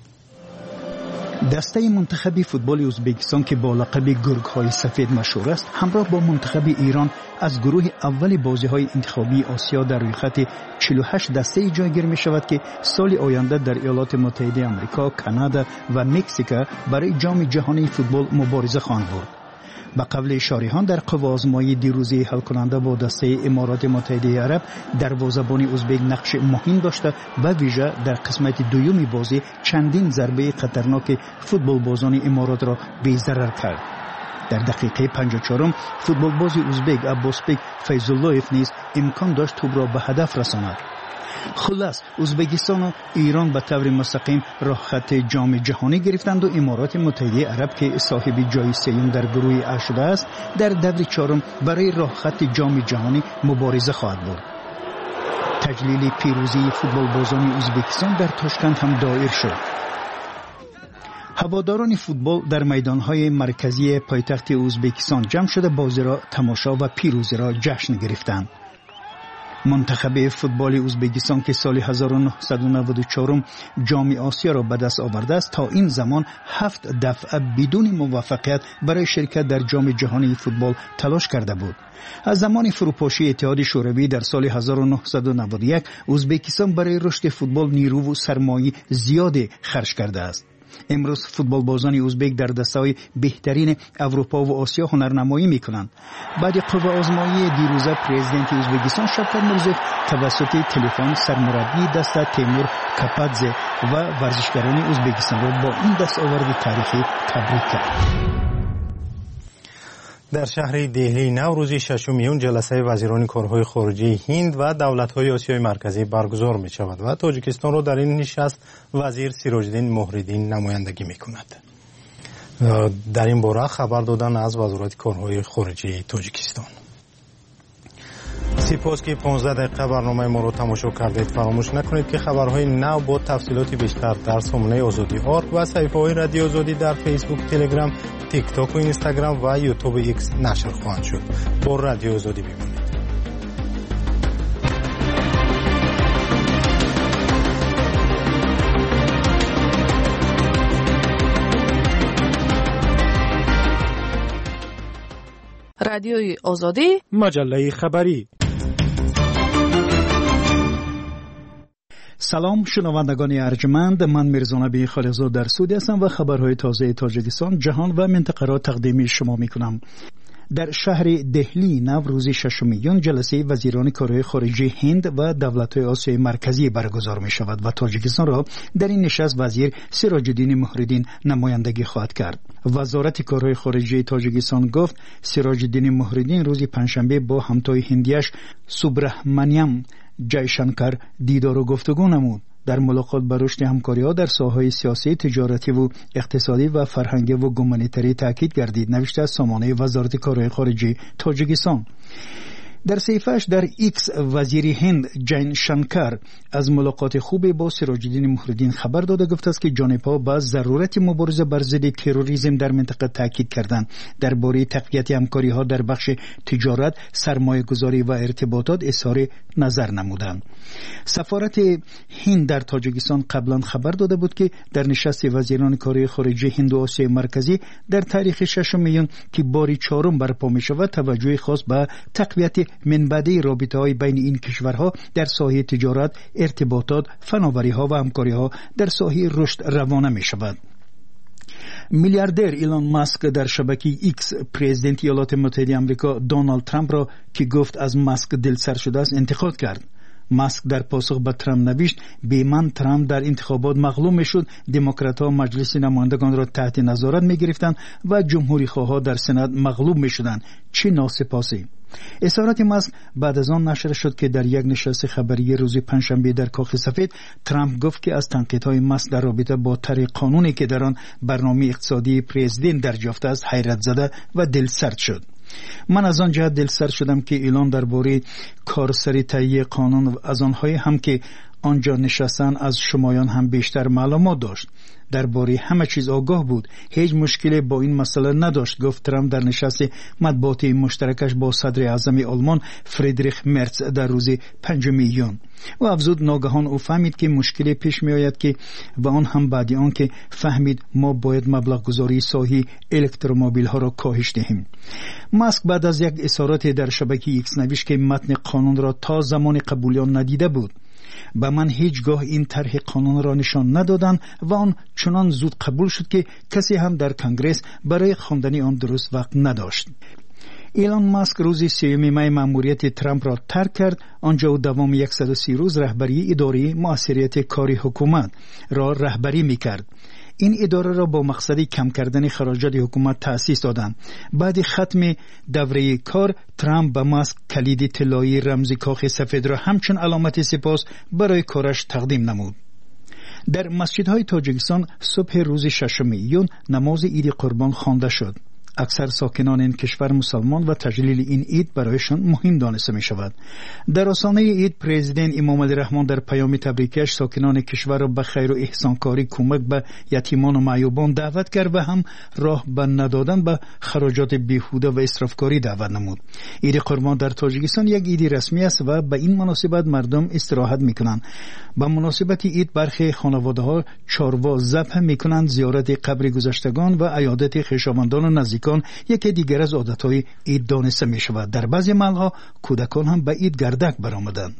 دسته منتخب فوتبال ازبکستان که با لقب گرگ‌های سفید مشهور است، همراه با منتخب ایران از گروه اول بازی‌های انتخابی آسیا در روی خط 48 دسته جایگیر می‌شود که سال آینده در ایالات متحده آمریکا، کانادا و مکزیک برای جام جهانی فوتبال مبارزه خواهند بود. به قول اشاریان در قوه آزمایی دیروزی حل کننده با دسته امارات متحده عرب دروازه‌بان ازبک نقش مهم داشته و ویژه در قسمت دومی بازی چندین ضربه خطرناک فوتبال بازان امارات را بی‌ضرر کرد. در دقیقه 54 فوتبال باز ازبک عباسبک فیض‌اللهیف نیز امکان داشت توپ را به هدف رساند. خلاص ازبکستان و ایران به طور مستقیم راه خط جام جهانی گرفتند و امارات متحده عرب که صاحب جای سوم در گروه ا شده است در دور چهارم برای راه خط جام جهانی مبارزه خواهد بود. تجلیل پیروزی فوتبال بازان ازبکستان در تاشکند هم دایر شد. هواداران فوتبال در میدانهای مرکزی پایتخت ازبکستان جمع شده بازی را تماشا و پیروزی را جشن گرفتند. منتخب فوتبال ازبکستان که سال 1994 جام آسیا را به دست آورده است تا این زمان 7 دفعه بدون موفقیت برای شرکت در جام جهانی فوتبال تلاش کرده بود. از زمان فروپاشی اتحاد شوروی در سال 1991 ازبکستان برای رشد فوتبال نیرو و سرمایه زیادی خرج کرده است. امروز فوتبال بازان ازبک در دسته‌های بهترین اروپا و آسیا هنرنمایی می‌کنند. بعد قوه آزمایی دیروزه پرزیدنت ازبکستان شوکت میرزیف توسط تلفن سرمربی دسته تیمور کاپادزه و ورزشکاران ازبکستان را با این دستاورد تاریخی تبریک کرد. در شهر دهلی نو روز ششم جلسه وزیران کارهای خارجه هند و دولت‌های آسیای مرکزی برگزار می‌شود و تاجیکستان را در این نشست وزیر سیراج‌الدین مهردین نمایندگی می‌کند. در این باره خبر دادن از وزارت کارهای خارجه تاجیکستان. سپاس که 15 دقیقه برنامه ما رو تماشا کردید. فراموش نکنید که خبرهای نو با تفصیلات بیشتر در سامانه آزادی آرگ و صفحه‌های رادیو آزادی در فیسبوک، تلگرام، تیک تاک و اینستاگرام و یوتیوب ایکس نشر خواهند شد. با رادیو آزادی بمانید. رادیوی آزادی، مجله خبری. سلام شنوندگان ارجمند، من میرزا نبی خالقزاد در سعودی هستم و خبرهای تازه تاجیکستان، جهان و منطقه را تقدیم شما میکنم. در شهر دهلی نو روز ششم جلسه وزیران کارهای خارجه هند و دولت‌های آسیای مرکزی برگزار می شود و تاجیکستان را در این نشست وزیر سیراج‌الدین مهردین نمایندگی خواهد کرد. وزارت کارهای خارجه تاجیکستان گفت سیراج‌الدین مهردین روز پنجشنبه با همتای هندیش سوبرهمانیام جایشانکر دیدار و گفتگو نمود. در ملاقات بر رشد همکاری‌ها در ساحه‌های سیاسی، تجارتی و اقتصادی و فرهنگی و گومانیتری تاکید گردید، نوشته از سامانه وزارت کارهای خارجه تاجیکستان. در صفحه‌اش در ایکس وزیر هند جین شانکر از ملاقات خوب با سیراج‌الدین مهردین خبر داده گفته است که جانب‌ها با ضرورت مبارزه بر ضد تروریسم در منطقه تاکید کردند. درباره تقویت همکاری‌ها در بخش تجارت، سرمایه‌گذاری و ارتباطات اظهار نظر نمودند. سفارت هند در تاجیکستان قبلا خبر داده بود که در نشست وزیران کارهای خارجه هند و آسیای مرکزی در تاریخ 6 میلیون که باری 4 برپا می‌شود توجه خاص به تقویت منبعی رابطه‌های بین این کشورها در ساحه تجارت، ارتباطات، فناوری‌ها و همکاری‌ها در ساحه رشد روانه می‌شود. میلیاردر ایلان ماسک در شبکه ایکس پرزیدنت ایالات متحده آمریکا دونالد ترامپ را که گفت از ماسک دلسر شده است انتقاد کرد. ماسک در پاسخ به ترامپ نوشت به من ترامپ در انتخابات مغلوب میشد، دموکرات‌ها مجلس نمایندگان را تحت نظارت می‌گرفتند و جمهوری خواها در سنا مغلوب می‌شدند. چه ناسپاسی. اظهارات ماسک بعد از آن نشر شد که در یک نشست خبری روز پنجشنبه در کاخ سفید ترامپ گفت که از تنقیدهای ماسک در رابطه با طرح قانونی که در آن برنامه اقتصادی پرزیدنت درج یافته است حیرت زده و دلسرد شد. من از آن جهت دلسرد شدم که ایلان درباره کارسری تهیه قانون از آنهایی هم که آنجا نشستن از شمایان هم بیشتر معلومات داشت. درباره همه چیز آگاه بود، هیچ مشکلی با این مسئله نداشت، گفت ترامپ در نشست مطبوعاتی مشترکش با صدر اعظم آلمان فریدریخ مرتز در روز 5 میلیون. و افزود ناگهان او فهمید که مشکلی پیش می آید که و آن هم بعد آن که فهمید ما باید مبلغ گذاری ساحه الکترومبیل ها را کاهش دهیم. ماسک بعد از یک اظهارات در شبکه ایکس نوشت که متن قانون را تا زمان قبولیان ندیده بود. به من هیچگاه این طرح قانون را نشان ندادند و آن چنان زود قبول شد که کسی هم در کنگره برای خواندن آن درست وقت نداشت. ایلان ماسک روز 3 می مأموریت ترامپ را ترک کرد. آنجا او دوام 130 روز رهبری اداره مؤثریت کاری حکومت را رهبری می‌کرد. این اداره را با مقصد کم کردن خراجات حکومت تأسیس دادند. بعد ختم دوره کار ترامپ به ماسک کلید طلایی رمز کاخ سفید را همچون علامت سپاس برای کارش تقدیم نمود. در مسجدهای تاجیکستان صبح روز 6 میلیون نماز عید قربان خوانده شد. اکثر ساکنان این کشور مسلمان و تجلیل این عید برایشان مهم دانسته می شود. در آستانه عید پرزیدنت امام علی رحمان در پیام تبریکش ساکنان کشور را به خیر و احسانکاری، کمک به یتیمان و معیوبان دعوت کرد و هم راه به ندادن به خراجات بیهوده و اسرافکاری دعوت نمود. عید قربان در تاجیکستان یک عید رسمی است و به این مناسبت مردم استراحت می کنند. به مناسبت عید برخی خانواده‌ها چاروا ذبح می کنند، زیارت قبر گذشتگان و عیادت خویشاوندان و نزدیکان یکی دیگر از عادتهای عید دانسته می شود. در بعضی محل‌ها کودکان هم به عید گردک برآمدند.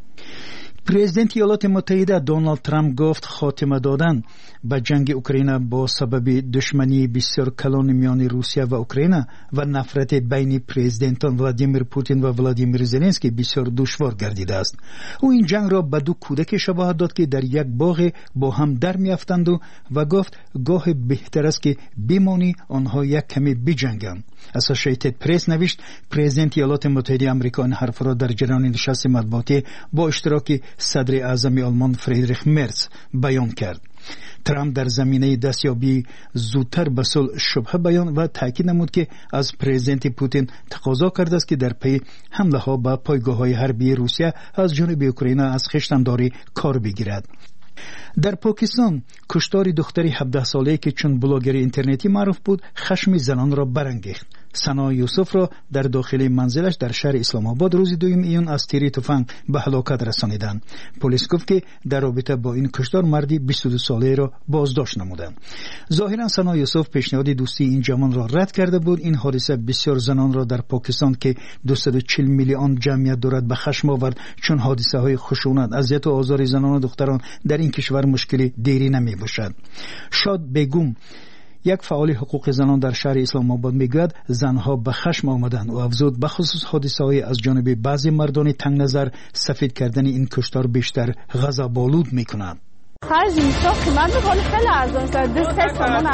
پرزیدنت ایالات متحده دونالد ترامپ گفت خاتمه دادن به جنگ اوکراین با سبب دشمنی بسیار کلان میان روسیه و اوکراین و نفرت بین پرزیدنتان ولادیمیر پوتین و ولادیمیر زلنسکی بسیار دشوار گردیده است. او این جنگ را به دو کودک شباهت داد که در یک باغ با هم در میافتند و گفت گاه بهتر است که بمانی آنها یک کمی بجنگند. اسوسییتد پرس نوشت پرزیدنت ایالات متحده آمریکا این حرف را در جریان نشست مطبوعاتی با اشتراک صدر اعظم آلمان فریدریخ مرز بیان کرد. ترامپ در زمینه دستیابی زودتر به صلح شبهه بیان و تاکید نمود که از پرزیدنت پوتین تقاضا کرده است که در پی حمله ها به پایگاه‌های حربی روسیه از جانب اوکراین از خویشتن‌داری کار بگیرد. در پاکستان کشتار دختری 17 ساله‌ای که چون بلاگر اینترنتی معروف بود خشم زنان را برانگیخت. سنا یوسف را در داخل منزلش در شهر اسلام آباد روز 2 ایون از تیر تفنگ به هلاکت رسانیدند. پلیس گفت که در رابطه با این کشتار مردی 22 ساله را بازداشت نمودند. ظاهرا سنا یوسف پیشنهاد دوستی این جوان را رد کرده بود. این حادثه بسیار زنان را در پاکستان که 240 میلیون جمعیت دارد به خشم آورد، چون حادثه های خشونت، اذیت و آزار زنان و دختران در این کشور مشکلی دیری نمی باشد. شاد بیگم یک فعال حقوق زنان در شهر اسلام آباد میگوید زنها به خشم آمدند و افزود به خصوص حادثه های از جانب بعضی مردان تنگ نظر سفید کردن این کشتار بیشتر غضب‌آلود میکنند. خرج میشه من حال خیلی ارزان شد. دست سامان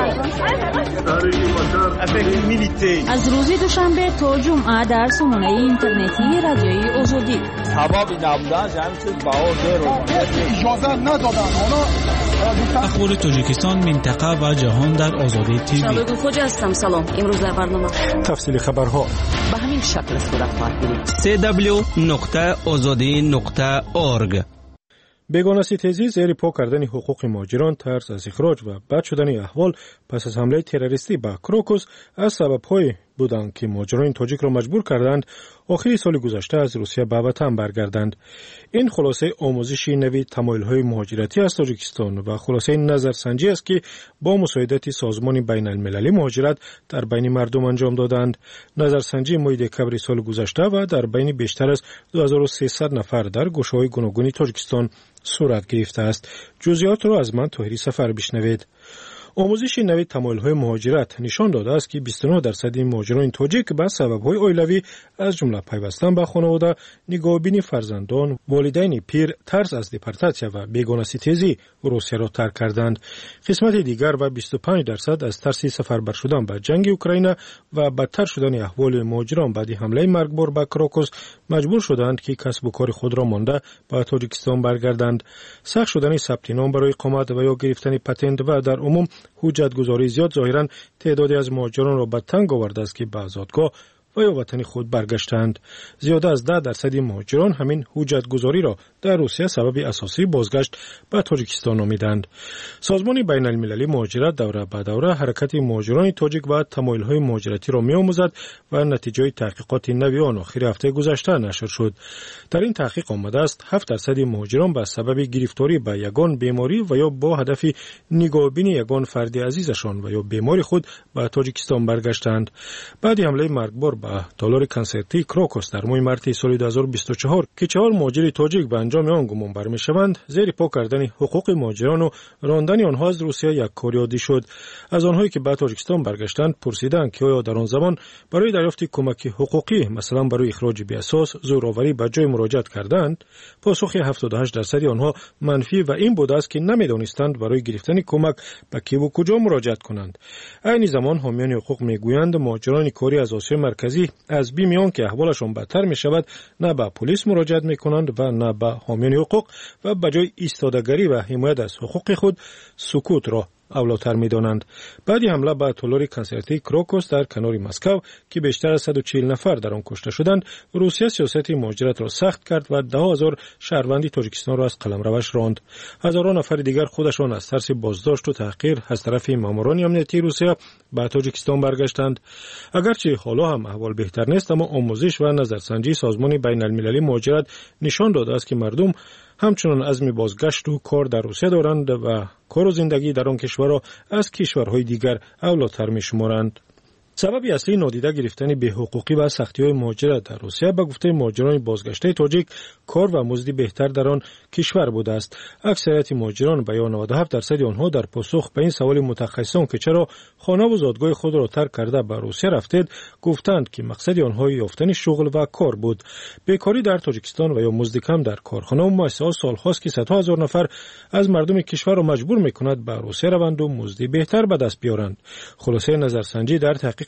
از روز دوشنبه تا جمعه در سامانه اینترنتی رادیوی آزادی سبب نبودن جمع شد با اجازه ندادن. اخبار تاجیکستان، منطقه و جهان در آزادی تیوی. شبگون خوجا هستم. سلام. امروز در برنامه تفصیل خبرها به همین شکل صورت خواهد گرفت. www.azadi.org. بیگانه تیزی زیر پا کردن حقوق مهاجران، ترس از اخراج و بد شدن احوال پس از حمله تروریستی به کروکوس از سبب‌های بودند که مهاجران تاجیک را مجبور کردند آخر سال گذشته از روسیه به وطن برگردند. این خلاصه آموزشی نوی تمایل‌های مهاجرتی از تاجیکستان و خلاصه نظرسنجی است که با مساعدت سازمان بین‌المللی مهاجرت در بین مردم انجام دادند. نظرسنجی ماه دکبر سال گذشته و در بین بیشتر از 2300 نفر در گوشه‌های گوناگون تاجیکستان صورت گرفته است. جزئیات را از من طاهری سفر بشنوید. آموزش نوی تمایل‌های مهاجرت نشان داده است که 29% مهاجران تاجیک به سبب‌های عائلوی از جمله پیوستن به خانواده، نگاهبینی فرزندان، والدین پیر، ترس از دپورتاسیا و بیگانه‌ستیزی روسیه را ترک کردند. قسمت دیگر و 25% از ترس سفر شدن به جنگ اوکراین و بدتر شدن احوال مهاجران بعد حمله مرگبار به کروکوس مجبور شدند که کسب و کار خود را مانده به تاجیکستان برگردند. سخت شدن ثبت نام برای اقامت و یا گرفتن پتنت و در عموم حجت گذاری زیاد ظاهراً تعدادی از مهاجران را به تنگ آورده است که به آزادگاه و یا وطن خود برگشتند. زیاده از 10% مهاجران همین حجت گذاری را در روسیه سبب اساسی بازگشت به تاجیکستان نامیدند. سازمان بین المللی مهاجرت دوره به دوره حرکت مهاجران تاجیک و تمایل‌های مهاجرتی را می‌آموزد و نتیجه تحقیقات نوی آن آخر هفته گذشته نشر شد. در این تحقیق آمده است 7% مهاجران به سبب گرفتاری به یگان بیماری و یا با هدف نگاهبینی یگان فرد عزیزشان و یا بیماری خود به تاجیکستان برگشتند. بعد حمله مرگبار به تالار کنسرتی کروکوس در ماه مارس سال 2024 که 4 مهاجر تاجیک به انجام آن گمان بر می‌شوند، زیر پا کردن حقوق مهاجران و راندن آنها از روسیه یک کار عادی شد. از آنهایی که به تاجیکستان برگشتند پرسیدند که آیا در آن زمان برای دریافت کمک حقوقی مثلا برای اخراج بی اساس زورآوری به جای مراجعت کردند. پاسخ 78% آنها منفی و این بود است که نمی‌دانستند برای گرفتن کمک به کی و کجا مراجعت کنند. عین زمان حامیان حقوق میگویند مهاجران کاری از آسیا مرکزی از بیمیان که احوالشان بدتر می شود نه به پلیس مراجعت می کنند و نه به حامیان حقوق و به جای ایستادگری و حمایت از حقوق خود سکوت را اولاتر می دانند. بعدی حمله به تالار کنسرتی کروکوس در کنار مسکو که بیشتر از 140 نفر در آن کشته شدند، روسیه سیاست مهاجرت را سخت کرد و 10,000 شهروندی تاجیکستان را از قلمروش راند. هزاران نفر دیگر خودشان از ترس بازداشت و تحقیر از طرف ماموران امنیتی روسیه به تاجیکستان برگشتند. اگرچه حالا هم احوال بهتر نیست، اما آموزش و نظرسنجی سازمان بین المللی مهاجرت نشان داده است که مردم همچنان عزم بازگشت و کار در روسیه دارند و کار و زندگی در آن کشور را از کشورهای دیگر اولاتر می‌شمارند. سبب اصلی نادیده گرفتن بی‌حقوقی و سختی‌های مهاجرت در روسیه به گفته مهاجران بازگشته تاجیک کار و مزد بهتر در آن کشور بوده است. اکثریت مهاجران به 97% آنها در پاسخ به این سوال متخصصان که چرا خانه و زادگاه خود را ترک کرده به روسیه رفتند، گفتند که مقصد آنها یافتن شغل و کار بود. بیکاری در تاجیکستان و یا مزد کم در کارخانه و مؤسسات سال‌هاست که صدها هزار نفر از مردم کشور را مجبور می‌کند به روسیه روند و مزد بهتر به دست بیارند. خلاصه نظرسنجی در تحقیق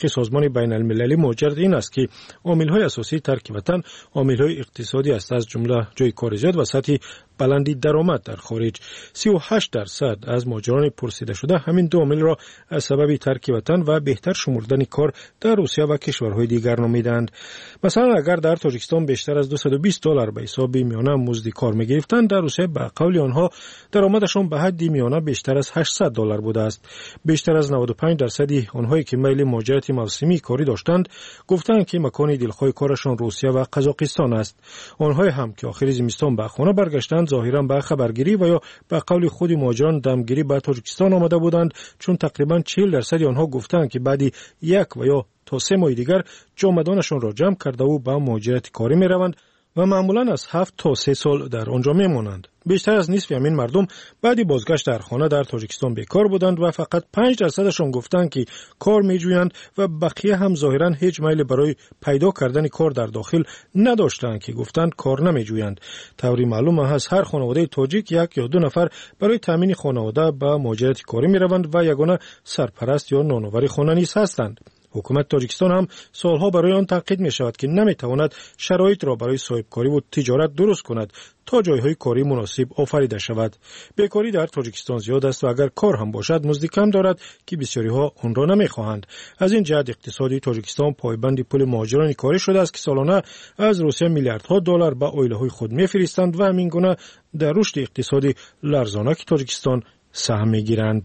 تحقیق سازمان بین المللی موجد این است که عامل‌های اساسی ترک وطن عامل‌های اقتصادی است، از جمله جای کار زیاد و سطح بلندی درآمد در خارج. 38% از مهاجران پرسیده شده همین دو عامل را از سبب ترک وطن و بهتر شمردن کار در روسیه و کشورهای دیگر نامیدند. مثلا اگر در تاجیکستان بیشتر از $220 به حساب میانه مزد کار می‌گرفتند، در روسیه به قول آنها درآمدشان به حد میانه بیشتر از $800 بوده است. بیشتر از 95% آنهایی که میل مهاجرت موسمی کاری داشتند گفتند که مکان دلخواه کارشان روسیه و قزاقستان است. آنها هم که آخر زمستان به خانه برگشتند ظاهرا به خبرگیری و یا به قول خود مهاجران دمگیری به تاجیکستان آمده بودند، چون تقریبا 40% آنها گفتند که بعد یک و یا تا 3 ماه دیگر جامدانشان را جمع کرده و به مهاجرت کاری می روند و معمولا از 7 تا 3 سال در آنجا می مانند. بیشتر از نصف همین مردم بعد بازگشت در خانه در تاجیکستان بیکار بودند و فقط 5% گفتند که کار می جویند و بقیه هم ظاهرا هیچ میل برای پیدا کردن کار در داخل نداشتند که گفتند کار نمی جویند. طوری معلوم است هر خانواده تاجیک 1 یا 2 نفر برای تامین خانواده به مهاجرت کاری می روند و یگانه سرپرست یا نانآور خانه نیز هستند. حکومت تاجیکستان هم سالها برای آن تاکید می شود که نمی تواند شرایط را برای صاحبکاری و تجارت درست کند تا جایهای کاری مناسب آفریده شود. بیکاری در تاجیکستان زیاد است و اگر کار هم باشد مزد کم دارد که بسیاری ها آن را نمی خواهند. از این جهت اقتصادی تاجیکستان پایبند پول مهاجران کاری شده است که سالانه از روسیه میلیاردها دلار به عائله‌های خود می‌فرستند و همین گونه در رشد اقتصادی لرزانک تاجیکستان سهم می‌گیرند.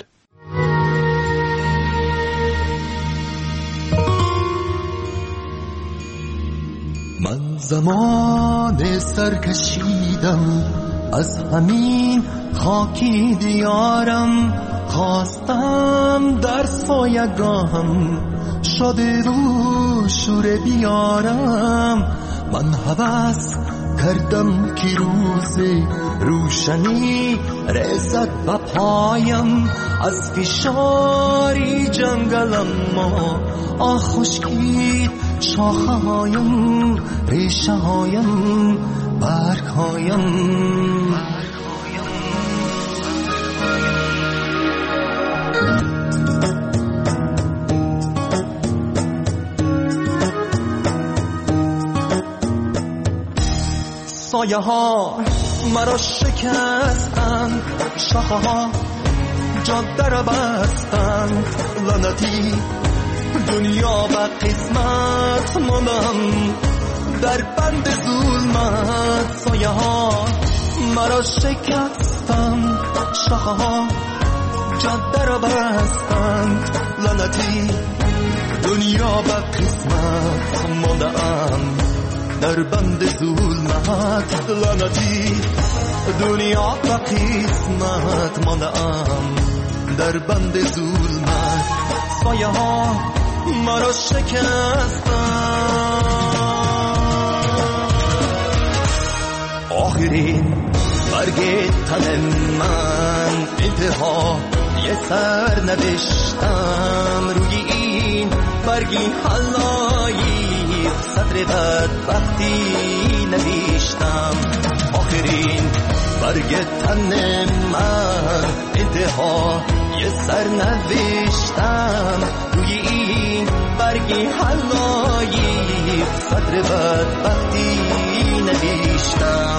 من زمان سرکشیدم از همین خاکی دیارم، خواستم در سایگاهم شده رو شوره بیارم. من هوس کردم که روز روشنی رسد به پایم، از فشاری جنگلم ما خشکید شاخه هایم، ریشه هایم، برگ هایم. سایه ها مرا شکستند، شاخه ها جاده را بستند، لعنتی دنیا و قسمت ماندم در بند ظلمت. سایه ها مرا شکستند، شاخه ها جاده را بستند، لعنتی دنیا و قسمت ماندم در بند ظلمت. لعنتی دنیا و قسمت ماندم در بند ظلمت. سایه ها مرا شکستند. آخرین برگ تن من انتها یه سر نوشتم، روی این برگی حلایی صدر بدبختی نوشتم. آخرین برگ تن من انتها یه سر نوشتم، روی این برگی حلایی صدر بدبختی نوشتم.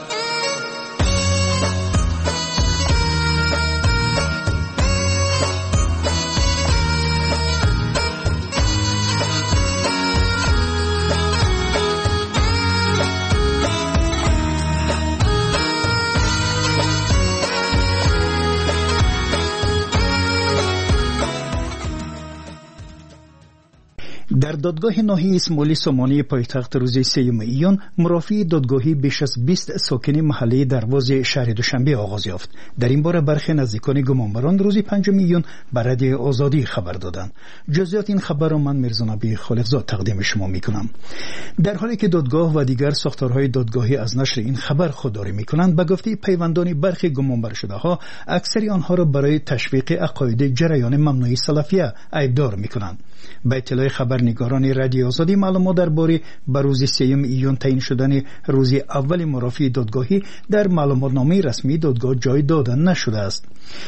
در دادگاه ناحیه اسماعیلی سامانی پایتخت روز 3 ایون مرافعه دادگاهی بیش از 20 ساکن محله درواز شهر دوشنبه آغاز یافت. در این باره برخی نزدیکان گمانبران روز 5 ایون به رادیو آزادی خبر دادند. جزئیات این خبر را من میرزانبی خالقزاد تقدیم شما میکنم. در حالی که دادگاه و دیگر ساختارهای دادگاهی از نشر این خبر خودداری میکنند، به گفته پیوندان برخی گمانبر شده ها اکثری آنها را برای تشویق عقاید جریان ممنوعه سلفیه ایبدار میکنند. به اطلاع خبرنگاران رادیو آزادی معلومات درباره به روز 3 ایون تعیین شدن روز اول مرافعه دادگاهی در معلوماتنامه رسمی دادگاه جای داده نشده است.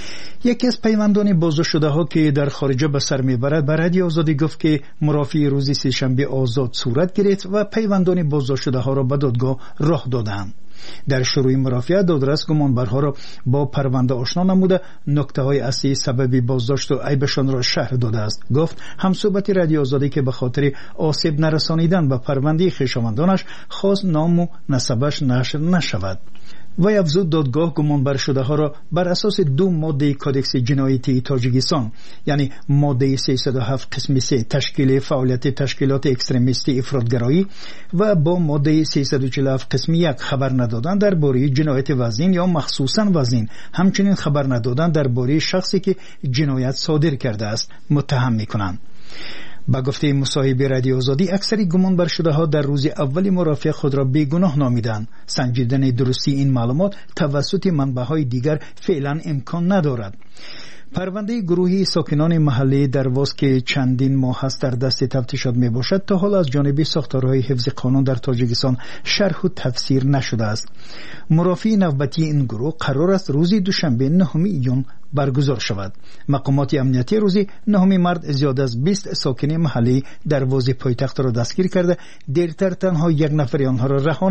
یکی از پیوندان بازداشت شده ها که در خارج به سر میبرد به رادیو آزادی گفت که مرافعه روز سه‌شنبه آزاد صورت گرفت و پیوندان بازداشت شده ها را به دادگاه راه دادند. در شروع مرافعه دادرس گمانبرها را با پرونده آشنا نموده نکته های اصلی سبب بازداشت و عیبشان را شرح داده است. گفت همصحبت رادیو آزادی که به خاطر آسیب نرسانیدن به پرونده خویشاوندانش خواست نام و نسبش نشر نشود. و افزود دادگاه گمانبر شده ها را بر اساس 2 ماده کودکس جنایتی تاجیکستان یعنی ماده 307 قسم 3 تشکیل فعالیت تشکیلات اکستریمیستی افراطگرایی و با ماده 347 قسم 1 خبر ندادن درباره جنایت وزین یا مخصوصا وزین، همچنین خبر ندادن درباره شخصی که جنایت صادر کرده است متهم می‌کنند. با گفته مصاحبه رادیو آزادی اکثر گمانبر شده ها در روز اول مرافعه خود را بیگناه نامیدند. سنجیدن درستی این معلومات توسط منبع‌های دیگر فعلا امکان ندارد. پرونده گروهی ساکنان محله درواز که چندین ماه است در دست تفتیشات می باشد تا حال از جانب ساختارهای حفظ قانون در تاجیکستان شرح و تفسیر نشده است. مرافعه نوبتی این گروه قرار است روز دوشنبه 9 ایون برگزار شود. مقامات امنیتی روزی 9 مارد زیاد از 20 ساکن محله درواز پایتخت را دستگیر کرده، دیرتر تنها 1 نفر آنها را رهانید.